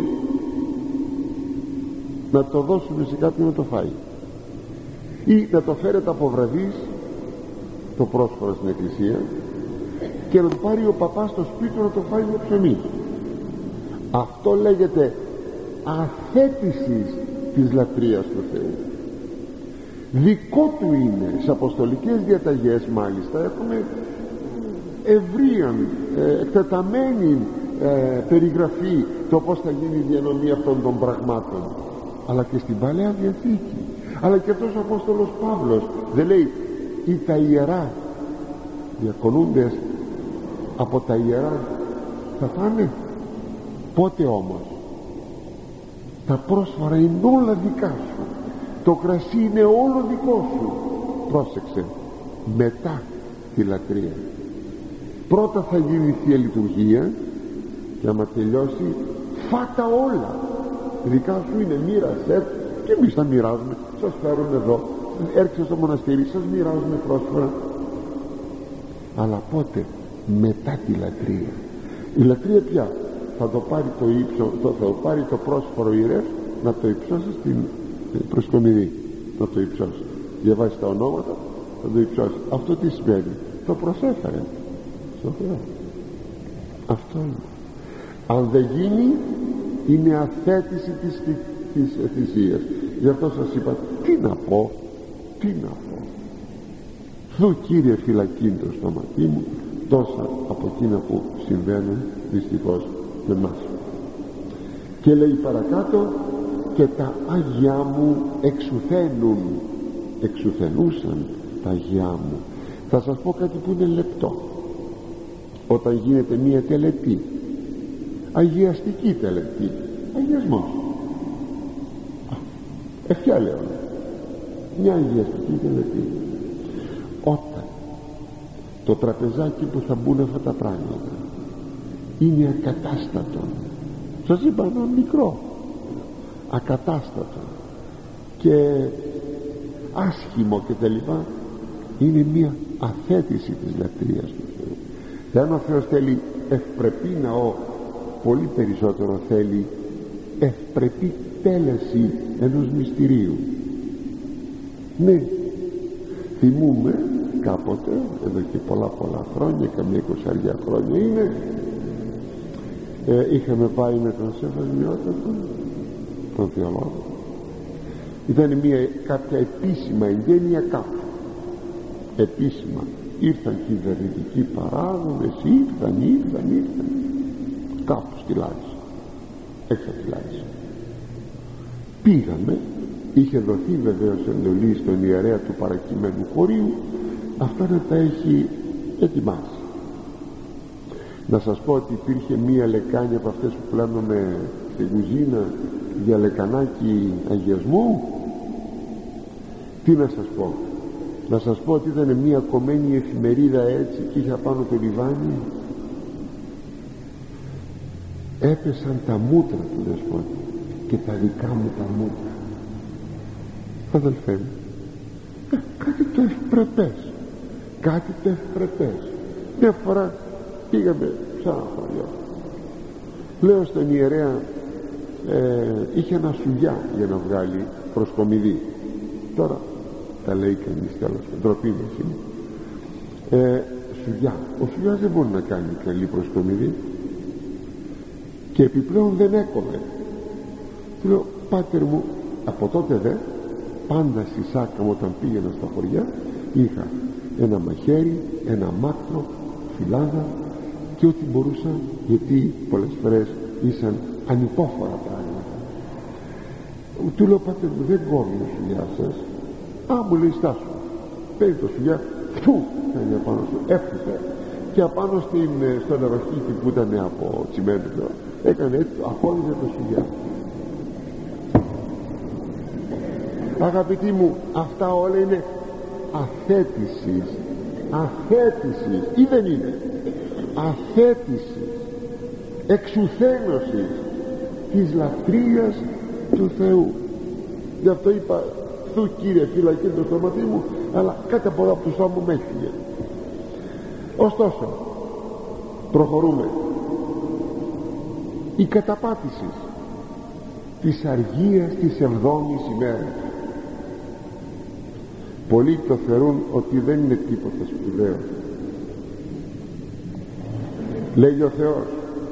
να το δώσουμε σε κάποιον να το φάει, ή να το φέρετε από βραδείς το πρόσφορο στην εκκλησία και να το πάρει ο παπάς στο σπίτι του να το φάει με ψωμί. Αυτό λέγεται αθέτησης της λατρείας του Θεού. Δικό του είναι. Σε αποστολικές διαταγές μάλιστα έχουμε ευρύαν εκτεταμένη περιγραφή το πως θα γίνει η διανομή αυτών των πραγμάτων, αλλά και στην Παλαιά Διαθήκη. Αλλά και αυτός ο Απόστολος Παύλος δεν λέει ή τα ιερά διακονούντες από τα ιερά θα φάνε? Πότε όμως? Τα πρόσφορα είναι όλα δικά σου, το κρασί είναι όλο δικό σου. Πρόσεξε, μετά τη λατρεία. Πρώτα θα γίνει η Θεία Λειτουργία και άμα τελειώσει φάτα όλα, δικά σου είναι, μοίρασέ και εμείς θα μοιράζουμε. Σας φέρουν εδώ, έρχεσαι στο μοναστήρι, σας μοιράζουμε πρόσφορα. Αλλά πότε? Μετά τη λατρεία. Η λατρεία πια? Θα το πάρει το ύψο, θα το πάρει το πρόσφορο ιερεύς να το υψώσει στην προσκομιδή, να το υψώσει, διαβάσει τα ονόματα, θα το υψώσει. Αυτό τι σημαίνει? Το προσέφερε στο Θεό. Αυτό είναι. Αν δεν γίνει, είναι αθέτηση της θυσίας. Γι' αυτό σας είπα, τι να πω? Δου Κύριε φυλακήν το στόματί μου τόσα από εκείνα που συμβαίνουν δυστυχώς με εμάς. Και λέει παρακάτω, και τα Άγιά μου εξουθενούσαν τα Άγιά μου. Θα σας πω κάτι που είναι λεπτό. Όταν γίνεται μία τελετή, αγιαστική τελετή, αγιασμός, ευχιά λέω, μια αγιαστική τελετή, όταν το τραπεζάκι που θα μπουν αυτά τα πράγματα είναι ακατάστατο, σας είπα ένα μικρό, ακατάστατο και άσχημο και τα λοιπά, είναι μια αθέτηση της λατρείας του Θεού. Και αν ο Θεός θέλει ευπρεπή ναό, πολύ περισσότερο θέλει ευπρεπή τέλεση ενός μυστηρίου. Ναι, θυμούμε κάποτε, εδώ και πολλά χρόνια, καμία 20 χρόνια είναι, είχαμε πάει με τον Σεφασμιότατο, τον θεολόγο. Ήταν κάποια επίσημα εγγένεια κάπου, επίσημα ήρθαν κυβερνητικοί παράγοντες, ήρθαν κάπου στη Λάρισα, έξω από τη Λάρισα. Πήγαμε, είχε δοθεί βεβαίως εντολή στον ιερέα του παρακειμένου χωρίου αυτά να τα έχει ετοιμάσει. Να σας πω ότι υπήρχε μία λεκάνη από αυτές που πλένουμε στην κουζίνα για λεκανάκι αγιασμού. Τι να σας πω, να σας πω ότι ήταν μία κομμένη εφημερίδα έτσι και είχε απάνω το λιβάνι. Έπεσαν τα μούτρα του Δεσπότη και τα δικά μου τα μούτρα. Αδελφέ μου, κάτι το ευπρεπές, κάτι το ευπρεπές. Μια φορά πήγαμε σαν χωριό, λέω στον ιερέα, είχε ένα σουγιά για να βγάλει προσκομιδή. Τώρα τα λέει κανείς, τέλος, ντροπή μας είναι. Σουγιά, ο σουγιάς δεν μπορεί να κάνει καλή προσκομιδή και επιπλέον δεν έκοβε. Του λέω, πάτερ μου, από τότε δε πάντα στη σάκα μου όταν πήγαινα στα χωριά είχα ένα μαχαίρι, ένα μάκτρο, φυλάδα και ό,τι μπορούσα, γιατί πολλές φορές ήσαν ανυπόφορα πράγματα. Του λέω, πάτερ μου, δεν κόβει ο σουγιάς σας. Μου λέει, στάσου. Παίρνει το σουγιά, κάνει απάνω σου, έφυγε και απάνω στο νεροχύτη που ήταν από τσιμέντο έκανε έτσι, απόλυσε το σουγιά. Αγαπητοί μου, αυτά όλα είναι αθέτησης ή δεν είναι? Αθέτησης, εξουθένωσης της λατρείας του Θεού. Γι' αυτό είπα, Του Κύριε φυλακή το στόματί μου, αλλά κάτι από εδώ από το στόμα μου με έφυγε. Ωστόσο προχωρούμε. Η καταπάτηση της αργίας της 7ης ημέρας, πολλοί το θεωρούν ότι δεν είναι τίποτα σπουδαίο. Λέει ο Θεός,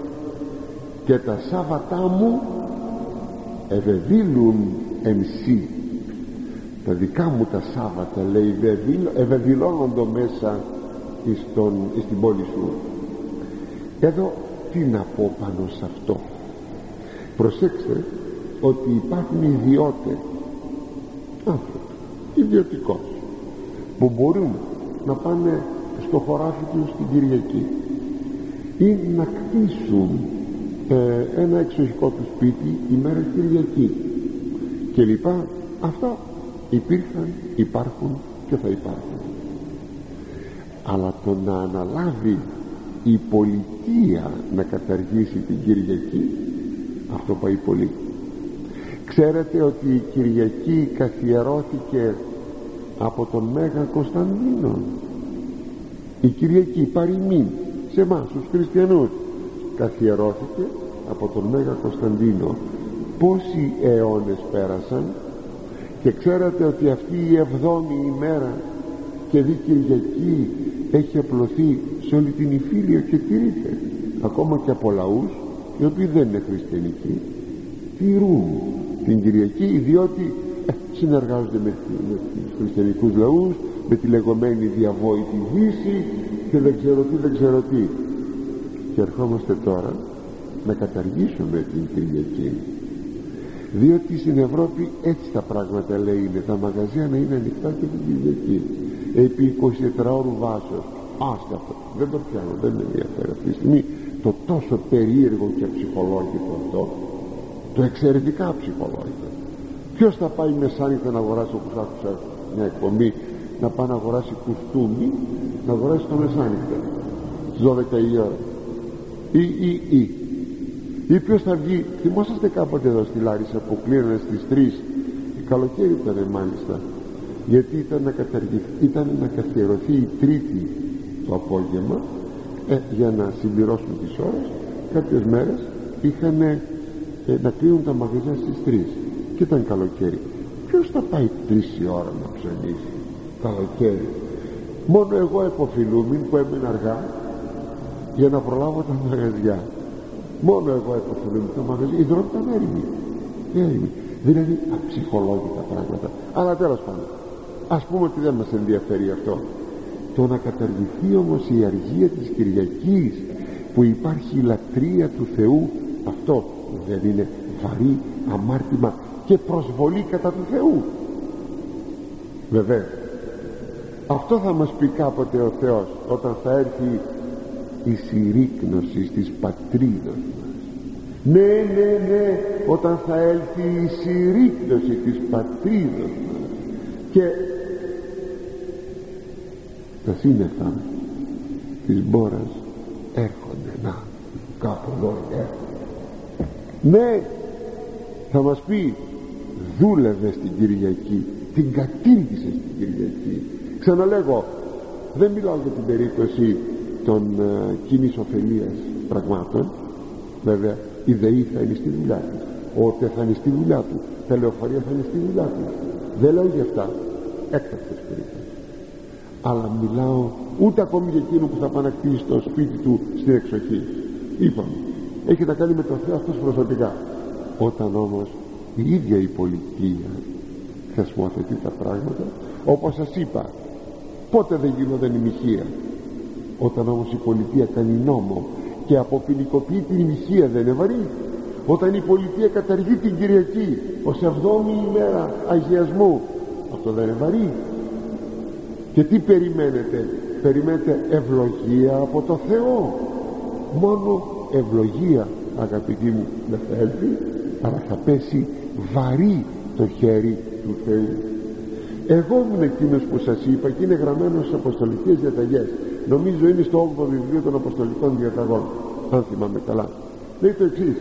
και τα Σάββατά μου ευεδήλουν εμσύ. Τα δικά μου τα Σάββατα, λέει, ευεδηλώνονται μέσα στην πόλη σου. Εδώ τι να πω πάνω σε αυτό? Προσέξτε ότι υπάρχουν ιδιώτες, άνθρωποι, ιδιωτικός, που μπορούν να πάνε στο χωράφι τους την Κυριακή ή να κτίσουν ένα εξοχικό του σπίτι ημέρα Κυριακή και λοιπά. Αυτά υπήρχαν, υπάρχουν και θα υπάρχουν. Αλλά το να αναλάβει η πολιτεία να καταργήσει την Κυριακή, αυτό πάει πολύ. Ξέρετε ότι η Κυριακή καθιερώθηκε από τον Μέγα Κωνσταντίνο. Η Κυριακή παροιμήν σε εμάς τους χριστιανούς καθιερώθηκε από τον Μέγα Κωνσταντίνο. Πόσοι αιώνες πέρασαν και ξέρετε ότι αυτή η 7η ημέρα και δι Κυριακή έχει απλωθεί σε όλη την Ιφίλιο και τηρείται ακόμα και από λαούς οι οποίοι δεν είναι χριστιανικοί, τηρούν την Κυριακή, διότι συνεργάζονται με τους χριστιανικούς λαούς, με τη λεγόμενη διαβόητη Δύση και δεν ξέρω τι. Και ερχόμαστε τώρα να καταργήσουμε την Κυριακή, διότι στην Ευρώπη έτσι τα πράγματα, λέει, είναι τα μαγαζιά να είναι ανοιχτά και την Κυριακή επί 24 ώρου βάσεως. Άστα αυτό, δεν το πιάνω, δεν με ενδιαφέρει αυτή τη στιγμή το τόσο περίεργο και ψυχολόγητο αυτό, το εξαιρετικά ψυχολόγητο. Ποιος θα πάει μεσάνυχτα να αγοράσει, όπως άκουσα μια εκπομπή, να πάει να αγοράσει κουστούμι, να αγοράσει το μεσάνυχτα στις 12 η ώρα ή ποιος θα βγει? Θυμόσαστε κάποτε εδώ στη Λάρισα που κλείνανε στις 3, καλοκαίρι ήταν μάλιστα, γιατί ήταν να καθιερωθεί η Τρίτη το απόγευμα, για να συμπληρώσουν τις ώρες. Κάποιες μέρες είχαν να κλείνουν τα μαγαζιά στις 3 και ήταν καλοκαίρι. Ποιος θα πάει 3 η ώρα να ψωνίσει καλοκαίρι? Μόνο εγώ εποφιλούμην που έμεινα αργά για να προλάβω τα μαγαζιά. Μόνο εγώ εποφιλούμην τα μαγαζιά. Οι δρόμοι ήταν έρημοι. Δηλαδή αψυχολόγητα πράγματα. Αλλά τέλος πάντων, ας πούμε ότι δεν μας ενδιαφέρει αυτό. Το να καταργηθεί όμως η αργία της Κυριακής, που υπάρχει η λατρεία του Θεού, αυτό δεν είναι βαρύ αμάρτημα και προσβολή κατά του Θεού. Βέβαια αυτό θα μας πει κάποτε ο Θεός όταν θα έρθει η συρρίκνωση της πατρίδας μας. Ναι, όταν θα έλθει η συρρίκνωση της πατρίδας μας και τα σύννεφα της μπόρας έρχονται, να, κάπου εδώ έρχονται. Ναι, θα μας πει, δούλευε στην Κυριακή, την κατήργησε στην Κυριακή. Ξαναλέγω, δεν μιλάω για την περίπτωση των κοινής ωφελίας πραγμάτων. Βέβαια η ΔΕΗ θα είναι στη δουλειά του, ο ΟΤΕ θα είναι στη δουλειά του, τα λεωφορεία θα είναι στη δουλειά του. Δεν λέω για αυτά, έκτακτες περίπτωσεις. Αλλά μιλάω ούτε ακόμη για εκείνο που θα πάει να κτίσει το σπίτι του στην εξοχή. Είπαμε, έχει να κάνει με το Θεό αυτός προσωπικά. Όταν όμως η ίδια η πολιτεία θεσμοθετεί τα πράγματα, όπως σας είπα, πότε δεν γινόταν ημιχία? Όταν όμως η πολιτεία κάνει νόμο και αποποινικοποιεί την ημιχία, δεν είναι βαρύ? Όταν η πολιτεία καταργεί την Κυριακή ως 7η ημέρα αγιασμού, αυτό δεν είναι βαρύ? Και τι περιμένετε? Περιμένετε ευλογία από το Θεό? Μόνο ευλογία, αγαπητοί μου, δεν θα έλθει, αλλά θα πέσει βαρύ το χέρι του Θεού. Εγώ ήμουν εκείνος που σας είπα και είναι γραμμένο στις Αποστολικές Διαταγές. Νομίζω είναι στο 8ο βιβλίο των Αποστολικών Διαταγών, αν θυμάμαι καλά. Λέει το εξής: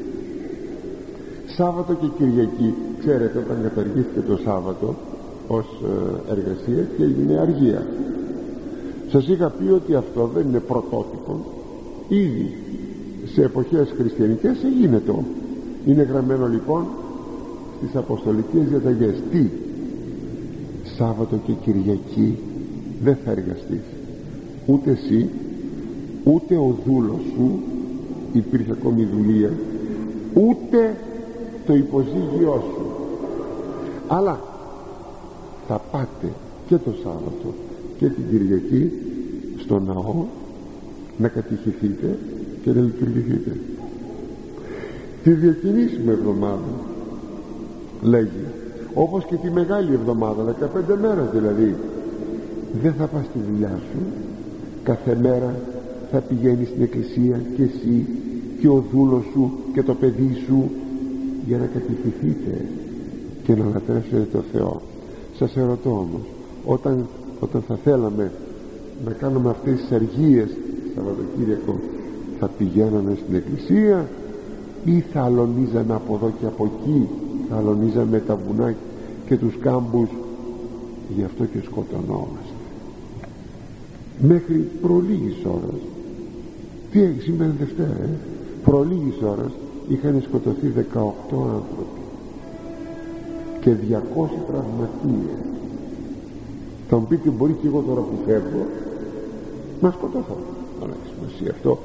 Σάββατο και Κυριακή, ξέρετε, όταν καταργήθηκε το Σάββατο ως εργασία και έγινε αργία, σας είχα πει ότι αυτό δεν είναι πρωτότυπο. Ήδη σε εποχές χριστιανικές γίνεται. Είναι γραμμένο λοιπόν στις Αποστολικές Διαταγές. Τι? Σάββατο και Κυριακή δεν θα εργαστείς, ούτε εσύ ούτε ο δούλος σου, υπήρχε ακόμη δουλεία, ούτε το υποζύγιό σου, αλλά θα πάτε και το Σάββατο και την Κυριακή στο ναό να κατηχηθείτε και να λειτουργηθείτε. Τη διακινήσιμη εβδομάδα λέγει, όπως και τη Μεγάλη Εβδομάδα, 15 μέρες δηλαδή, δεν θα πας στη δουλειά σου, κάθε μέρα θα πηγαίνεις στην εκκλησία και εσύ και ο δούλος σου και το παιδί σου, για να κατηχηθείτε και να λατρεύσετε το Θεό. Σας ερωτώ όμως, όταν θα θέλαμε να κάνουμε αυτές τις αργίες Σαββατοκύριακο, θα πηγαίναμε στην εκκλησία ή θα αλωνίζαμε από εδώ και από εκεί, θα αλωνίζαμε τα βουνά και τους κάμπους? Γι' αυτό και σκοτωνόμαστε μέχρι προλίγης ώρας. Τι έχει σήμερα Δευτέρα, προλίγης ώρας είχαν σκοτωθεί 18 άνθρωποι και 200 τραυματίες. Θα μου πείτε, μπορεί και εγώ τώρα που φεύγω να σκοτωθώ? Αλλά έχει σημασία αυτό.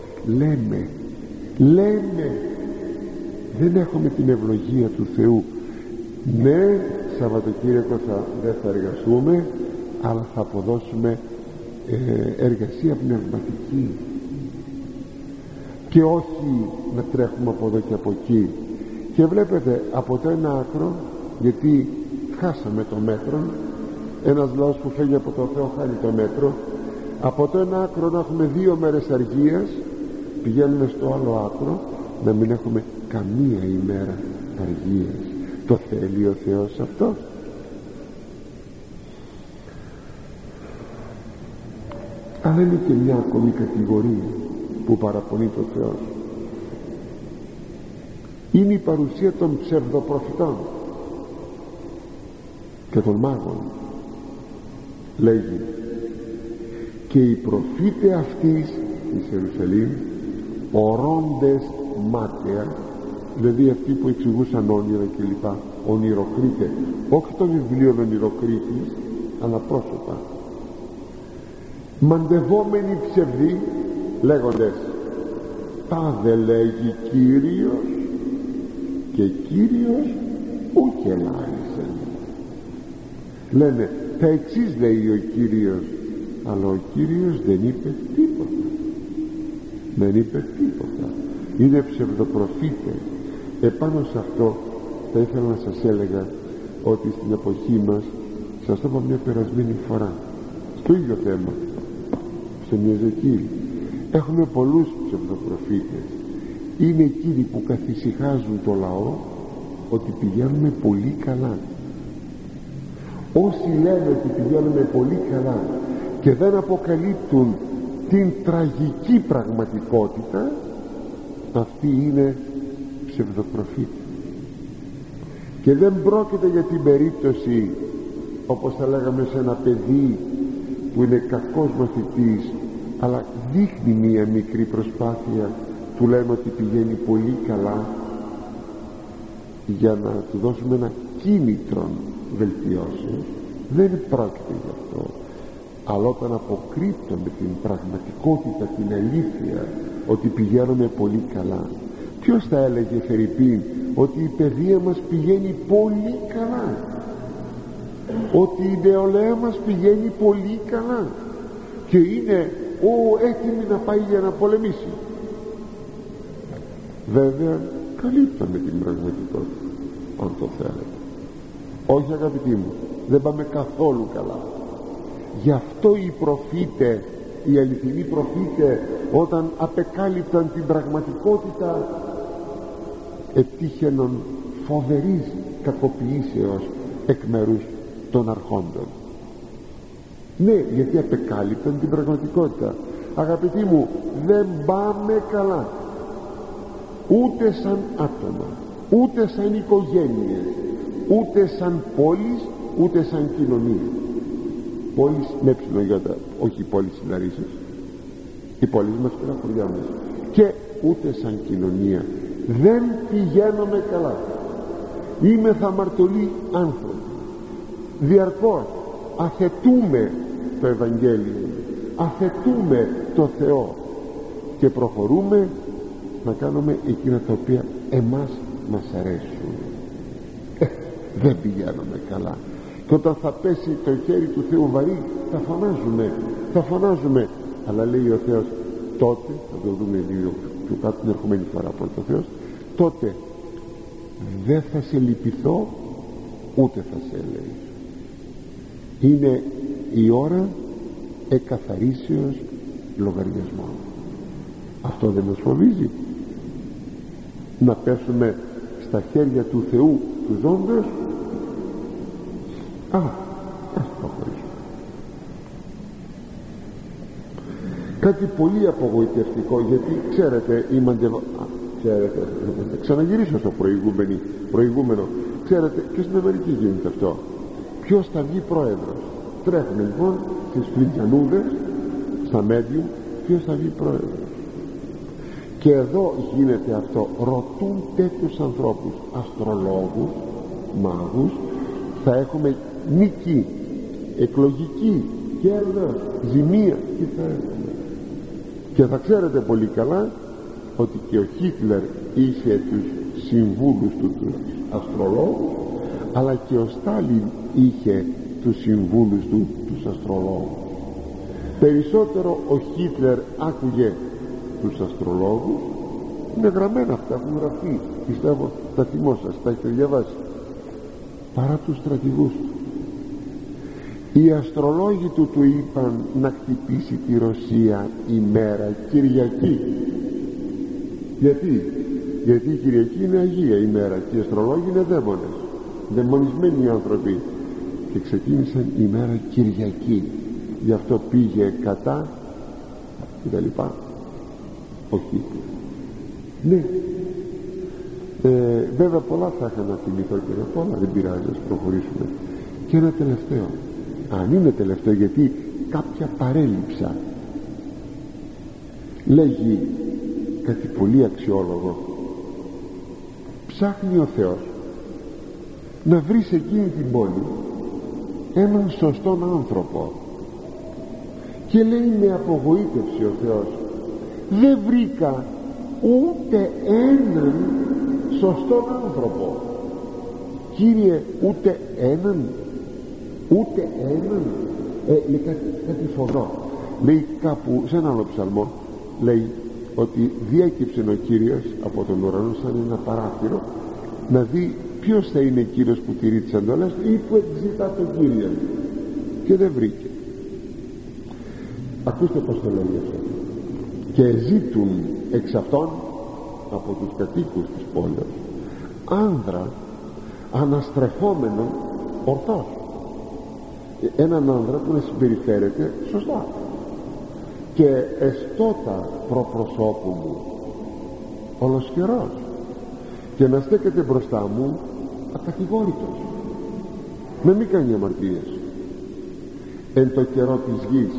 Λέμε δεν έχουμε την ευλογία του Θεού. Ναι, Σαββατοκύριακο δεν θα εργαστούμε, αλλά θα αποδώσουμε εργασία πνευματική και όχι να τρέχουμε από εδώ και από εκεί. Και βλέπετε από το ένα άκρο, γιατί χάσαμε το μέτρο, ένας λαός που φεύγει από το Θεό χάνει το μέτρο, από το ένα άκρο να έχουμε 2 μέρες αργίας, πηγαίνουμε στο άλλο άκρο να μην έχουμε καμία ημέρα αργίας. Το θέλει ο Θεός αυτό? Αλλά είναι και μια ακόμη κατηγορία που παραπονεί το Θεός. Είναι η παρουσία των ψευδοπροφητών και των μάγων. Λέγει, και οι προφήτε αυτής της Ιερουσαλήμ ορώντες μάταια, δηλαδή αυτοί που εξηγούσαν όνειρα κλπ, ονειροκρίτε, όχι το βιβλίο ονειροκρίτης, αλλά πρόσωπα, μαντευόμενοι ψευδοί, λέγοντες, τάδε λέγει Κύριος, και Κύριος ούκ ελάλησεν. Λένε τα εξής λέει ο Κύριος, αλλά ο Κύριος δεν είπε τίποτα. Δεν είπε τίποτα. Είναι ψευδοπροφήτες. Επάνω σε αυτό θα ήθελα να σας έλεγα ότι στην εποχή μας, σας το είπα μια περασμένη φορά, στο ίδιο θέμα, στον Ιεζεκίηλ, έχουμε πολλούς ψευδοπροφήτες. Είναι εκείνοι που καθησυχάζουν το λαό ότι πηγαίνουμε πολύ καλά. Όσοι λένε ότι πηγαίνουμε πολύ καλά και δεν αποκαλύπτουν την τραγική πραγματικότητα, αυτοί είναι ψευδοπροφήτες. Και δεν πρόκειται για την περίπτωση, όπως θα λέγαμε, σε ένα παιδί που είναι κακός μαθητής, αλλά δείχνει μία μικρή προσπάθεια, του λέμε ότι πηγαίνει πολύ καλά, για να του δώσουμε ένα κίνητρο βελτιώσεως. Δεν πρόκειται γι' αυτό. Αλλά όταν αποκρύπτουμε την πραγματικότητα, την αλήθεια, ότι πηγαίνουμε πολύ καλά, ποιος θα έλεγε, φερειπίν, ότι η παιδεία μας πηγαίνει πολύ καλά, ότι η νεολαία μας πηγαίνει πολύ καλά και είναι έτοιμη να πάει για να πολεμήσει? Βέβαια καλύπτουμε την πραγματικότητα, αν το θέλετε. Όχι, αγαπητοί μου, δεν πάμε καθόλου καλά. Γι' αυτό οι προφήτες, οι αληθινοί προφήτες, όταν απεκάλυπταν την πραγματικότητα, ετύχαινον φοβερής κακοποιήσεως εκ μέρους των αρχόντων. Ναι, γιατί απεκάλυπταν την πραγματικότητα. Αγαπητοί μου, δεν πάμε καλά, ούτε σαν άτομα, ούτε σαν οικογένειες, ούτε σαν πόλεις, ούτε σαν κοινωνία. Πόλεις με ψιλογιώτα, όχι οι πόλεις της Λαρίσσας, οι πόλεις μας και τα χωριά μας, και ούτε σαν κοινωνία. Δεν πηγαίνουμε καλά. Είμαι αμαρτωλοί άνθρωποι, διαρκώς αθετούμε το Ευαγγέλιο, αθετούμε το Θεό και προχωρούμε να κάνουμε εκείνα τα οποία εμάς μας αρέσουν. Δεν πηγαίνουμε καλά. Και όταν θα πέσει το χέρι του Θεού βαρύ, θα φωνάζουμε, αλλά λέει ο Θεός, τότε, θα το δούμε λίγο πιο κάτω την ερχομένη φορά από το Θεός, τότε δεν θα σε λυπηθώ, ούτε θα σε ελέγξω. Είναι η ώρα εκαθαρίσεως λογαριασμών. Αυτό δεν μας φοβίζει? Να πέσουμε στα χέρια του Θεού του ζώντος? Ας προχωρήσουμε. Κάτι πολύ απογοητευτικό, γιατί ξέρετε, ξέρετε, ξαναγυρίσω στο προηγούμενο. Ξέρετε, και στην Αμερική γίνεται αυτό. Ποιος θα βγει πρόεδρος? Τρέχουν λοιπόν στις φλιτζανούδες, στα medium, ποιος θα βγει πρόεδρος. Και εδώ γίνεται αυτό. Ρωτούν τέτοιους ανθρώπους, αστρολόγους, μάγους, θα έχουμε νίκη, εκλογική, κέρδος, ζημία, τι θα έχουμε? Και θα ξέρετε πολύ καλά ότι και ο Χίτλερ είχε τους συμβούλους του, τους αστρολόγους, αλλά και ο Στάλιν είχε τους συμβούλους του, τους αστρολόγους. Περισσότερο ο Χίτλερ άκουγε τους αστρολόγους, είναι γραμμένα αυτά, έχουν γραφεί, πιστεύω θα θυμόσαστε, τα έχετε διαβάσει, παρά τους στρατηγούς του. Οι αστρολόγοι του είπαν να χτυπήσει τη Ρωσία ημέρα Κυριακή. Γιατί η Κυριακή είναι Αγία ημέρα και οι αστρολόγοι είναι δαίμονες, δαιμονισμένοι άνθρωποι, και ξεκίνησαν ημέρα Κυριακή. Γι' αυτό πήγε κατά και τα λοιπά. Όχι. Ναι. Βέβαια πολλά θα είχα να θυμηθώ και να πω, αλλά δεν πειράζει, ας προχωρήσουμε. Και ένα τελευταίο, αν είναι τελευταίο, γιατί κάποια παρέλειψα. Λέγει κάτι πολύ αξιόλογο: ψάχνει ο Θεός να βρει σε εκείνη την πόλη έναν σωστόν άνθρωπο, και λέει με απογοήτευση ο Θεός, δεν βρήκα ούτε έναν σωστόν άνθρωπο. Κύριε, ούτε έναν? Λέει κάτι φοβερό. Λέει κάπου σε ένα άλλο ψαλμό, λέει ότι διέκυψε ο Κύριος από τον ουρανό σαν ένα παράθυρο να δει ποιος θα είναι εκείνος που τηρεί τις εντολές του ή που εξητά τον Κύριο, και δεν βρήκε. Ακούστε πως το λέει αυτό. Και ζήτουν εξ αυτών, από τους κατοίκους της πόλης, άνδρα αναστρεφόμενον ορθώς, έναν άνδρα που να συμπεριφέρεται σωστά και εστότα προπροσώπου μου ολοσχερός, και να στέκεται μπροστά μου ακατηγόρητος, να μην κάνει αμαρτίες εν το καιρό της γης,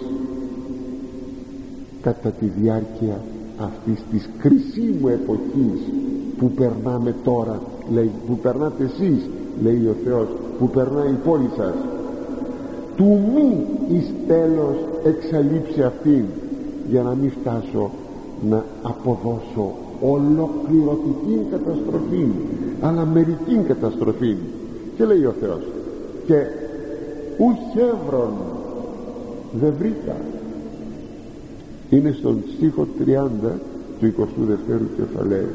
κατά τη διάρκεια αυτής της κρίσιμου εποχής που περνάμε τώρα, λέει, που περνάτε εσείς, λέει ο Θεός, που περνάει η πόλη σας, του μη εις τέλος εξαλείψει αυτήν, για να μην φτάσω να αποδώσω ολοκληρωτική καταστροφή, αλλά μερική καταστροφή. Και λέει ο Θεός, και ουκ εύρον δεν βρήκα. Είναι στον στίχο 30 του 22ου κεφαλαίου.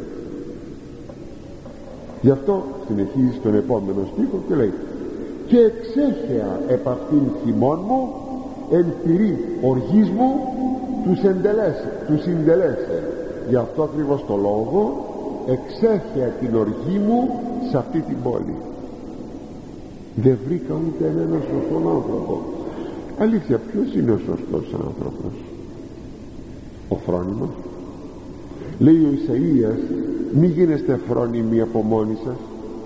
Γι' αυτό συνεχίζει στον επόμενο στίχο και λέει, και εξέχεα επ' αυτήν θυμών μου εν πυρή οργής μου του συντελέσε. Γι' αυτό ακριβώς το λόγο εξέχεα την οργή μου σε αυτή την πόλη. Δεν βρήκα ούτε έναν σωστόν άνθρωπο. Αλήθεια, ποιος είναι ο σωστός άνθρωπος? Ο φρόνιμος. Λέει ο Ισαΐας, μη γίνεστε φρόνιμοι από μόνοι σας.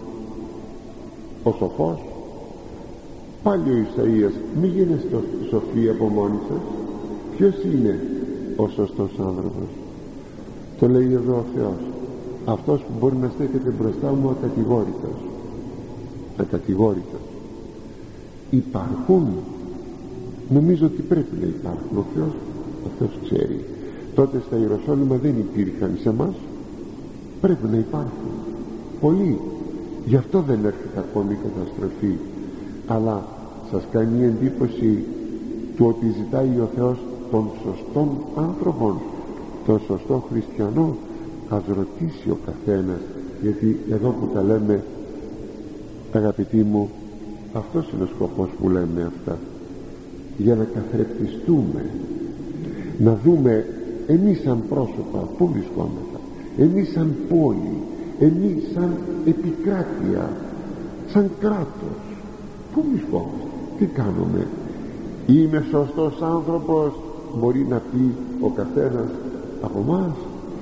Ο σοφός. Πάλι ο Ισαΐας, μη γίνεστε σοφοί από μόνοι σας. Ποιος είναι ο σωστός άνθρωπος? Το λέει εδώ ο Θεός, αυτός που μπορεί να στέκεται μπροστά μου ακατηγόρητος. Ακατηγόρητος. Υπάρχουν, νομίζω ότι πρέπει να υπάρχουν. Ο Θεός ξέρει. Τότε στα Ιεροσόλυμα δεν υπήρχαν, σε μας πρέπει να υπάρχουν πολλοί. Γι' αυτό δεν έρχεται ακόμη η καταστροφή. Αλλά σας κάνει εντύπωση του ότι ζητάει ο Θεός των σωστών άνθρωπων, τον σωστό χριστιανό? Ας ρωτήσει ο καθένας, γιατί εδώ που τα λέμε, αγαπητοί μου, αυτός είναι ο σκοπός που λέμε αυτά, για να καθρεπτιστούμε, να δούμε εμείς σαν πρόσωπα που βρισκόμεθα, εμείς σαν πόλη, εμείς σαν επικράτεια, σαν κράτος, πού βρισκόμαστε, τι κάνουμε? Είμαι σωστός άνθρωπος, μπορεί να πει ο καθένας από μας?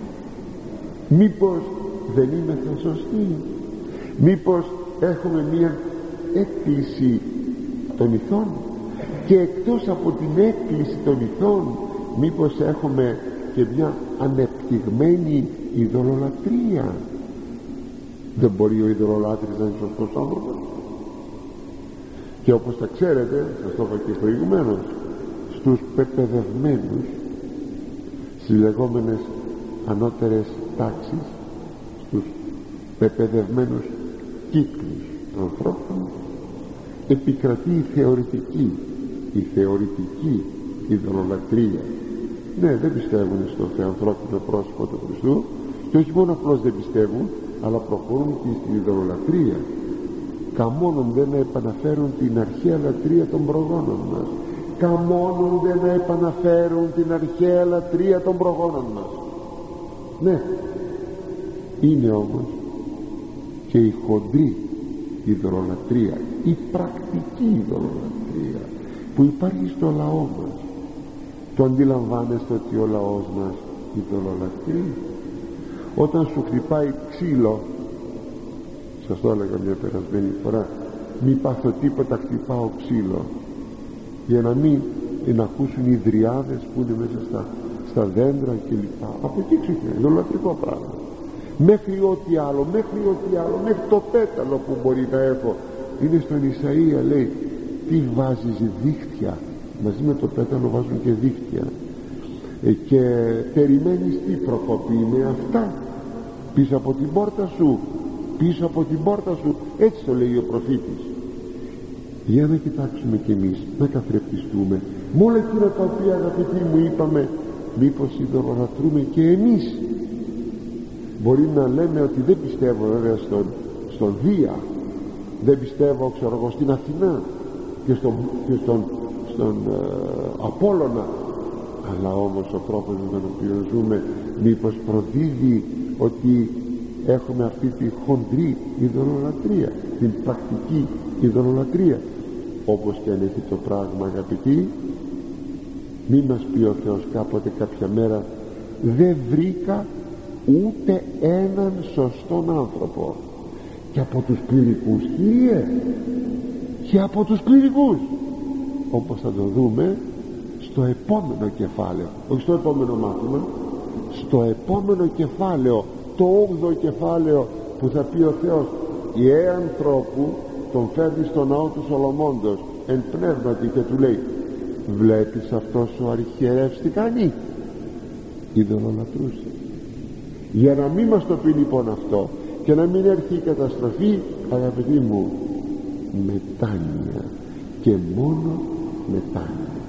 Μήπως δεν είμαι σωστοί? Μήπως έχουμε μία έκκληση των ηθών, και εκτός από την έκκληση των ηθών, μήπως έχουμε και μια ανεπτυγμένη ειδωλολατρία? Δεν μπορεί ο ειδωλολάτρης να είναι σωστός άνθρωπος? Και όπως τα ξέρετε, σας το είπα και προηγουμένως, στους πεπαιδευμένους, στις λεγόμενες ανώτερες τάξεις, στους πεπαιδευμένους κύκλους ανθρώπων, επικρατεί η θεωρητική ειδωλολατρία. Ναι, δεν πιστεύουν στο θεανθρώπινο πρόσωπο του Χριστού, και όχι μόνο απλώς δεν πιστεύουν, αλλά προχωρούν και στην ειδωλολατρία. Καμόνον δεν επαναφέρουν την αρχαία λατρεία των προγόνων μας. Καμόνον δεν επαναφέρουν την αρχαία λατρεία των προγόνων μας. Ναι, είναι όμως και η χοντρή ειδωλολατρία, η πρακτική ειδωλολατρία που υπάρχει στο λαό μας. Το αντιλαμβάνεστε ότι ο λαός μας ειδωλολατρεί? Όταν σου χτυπάει ξύλο, σας το έλεγα μια περασμένη φορά, μη πάθω τίποτα, χτυπάω ξύλο, για να μην ακούσουν οι δριάδες που είναι μέσα στα δέντρα κλπ. Από εκεί ξεκινάει ειδωλολατρικό πράγμα. Μέχρι ό,τι άλλο, μέχρι το πέταλο που μπορεί να έχω. Είναι στον Ισαΐα, λέει, τι βάζεις? Δίχτυα. Μαζί με το πέταλο βάζουν και δίχτυα. Και περιμένεις τι? Προκοπή είναι αυτά πίσω από την πόρτα σου? Πίσω από την πόρτα σου, έτσι το λέει ο προφήτης. Για να κοιτάξουμε κι εμείς, να καθρεπτιστούμε με όλα εκείνα τα οποία, αγαπητοί μου, είπαμε. Μήπως ειδωλολατρούμε και εμείς? Μπορεί να λέμε ότι δεν πιστεύω βέβαια στον Δία, δεν πιστεύω ξέρω εγώ στην Αθηνά και στον Απόλλωνα, αλλά όμως ο τρόπος με τον οποίο ζούμε μήπως προδίδει ότι έχουμε αυτή τη χοντρή ειδωλολατρία, την πρακτική ειδωλολατρία? Όπως και αν έχει το πράγμα, αγαπητοί, μη μας πει ο Θεός κάποτε κάποια μέρα δεν βρήκα ούτε έναν σωστόν άνθρωπο, και από τους κληρικούς, Κύριε, και από τους κληρικούς, όπως θα το δούμε στο επόμενο κεφάλαιο, όχι στο επόμενο μάθημα, στο επόμενο κεφάλαιο, το 8ο κεφάλαιο, που θα πει ο Θεός «Ιε ανθρώπου τον φέρνει στο ναό του Σολομώντος εν πνεύματι και του λέει, βλέπεις αυτός ο αρχιερεύς τι κάνει? Ειδωλολατρούσε». Για να μην μας το πει λοιπόν αυτό και να μην έρθει η καταστροφή, αγαπητοί μου, μετάνοια και μόνο μετάνοια.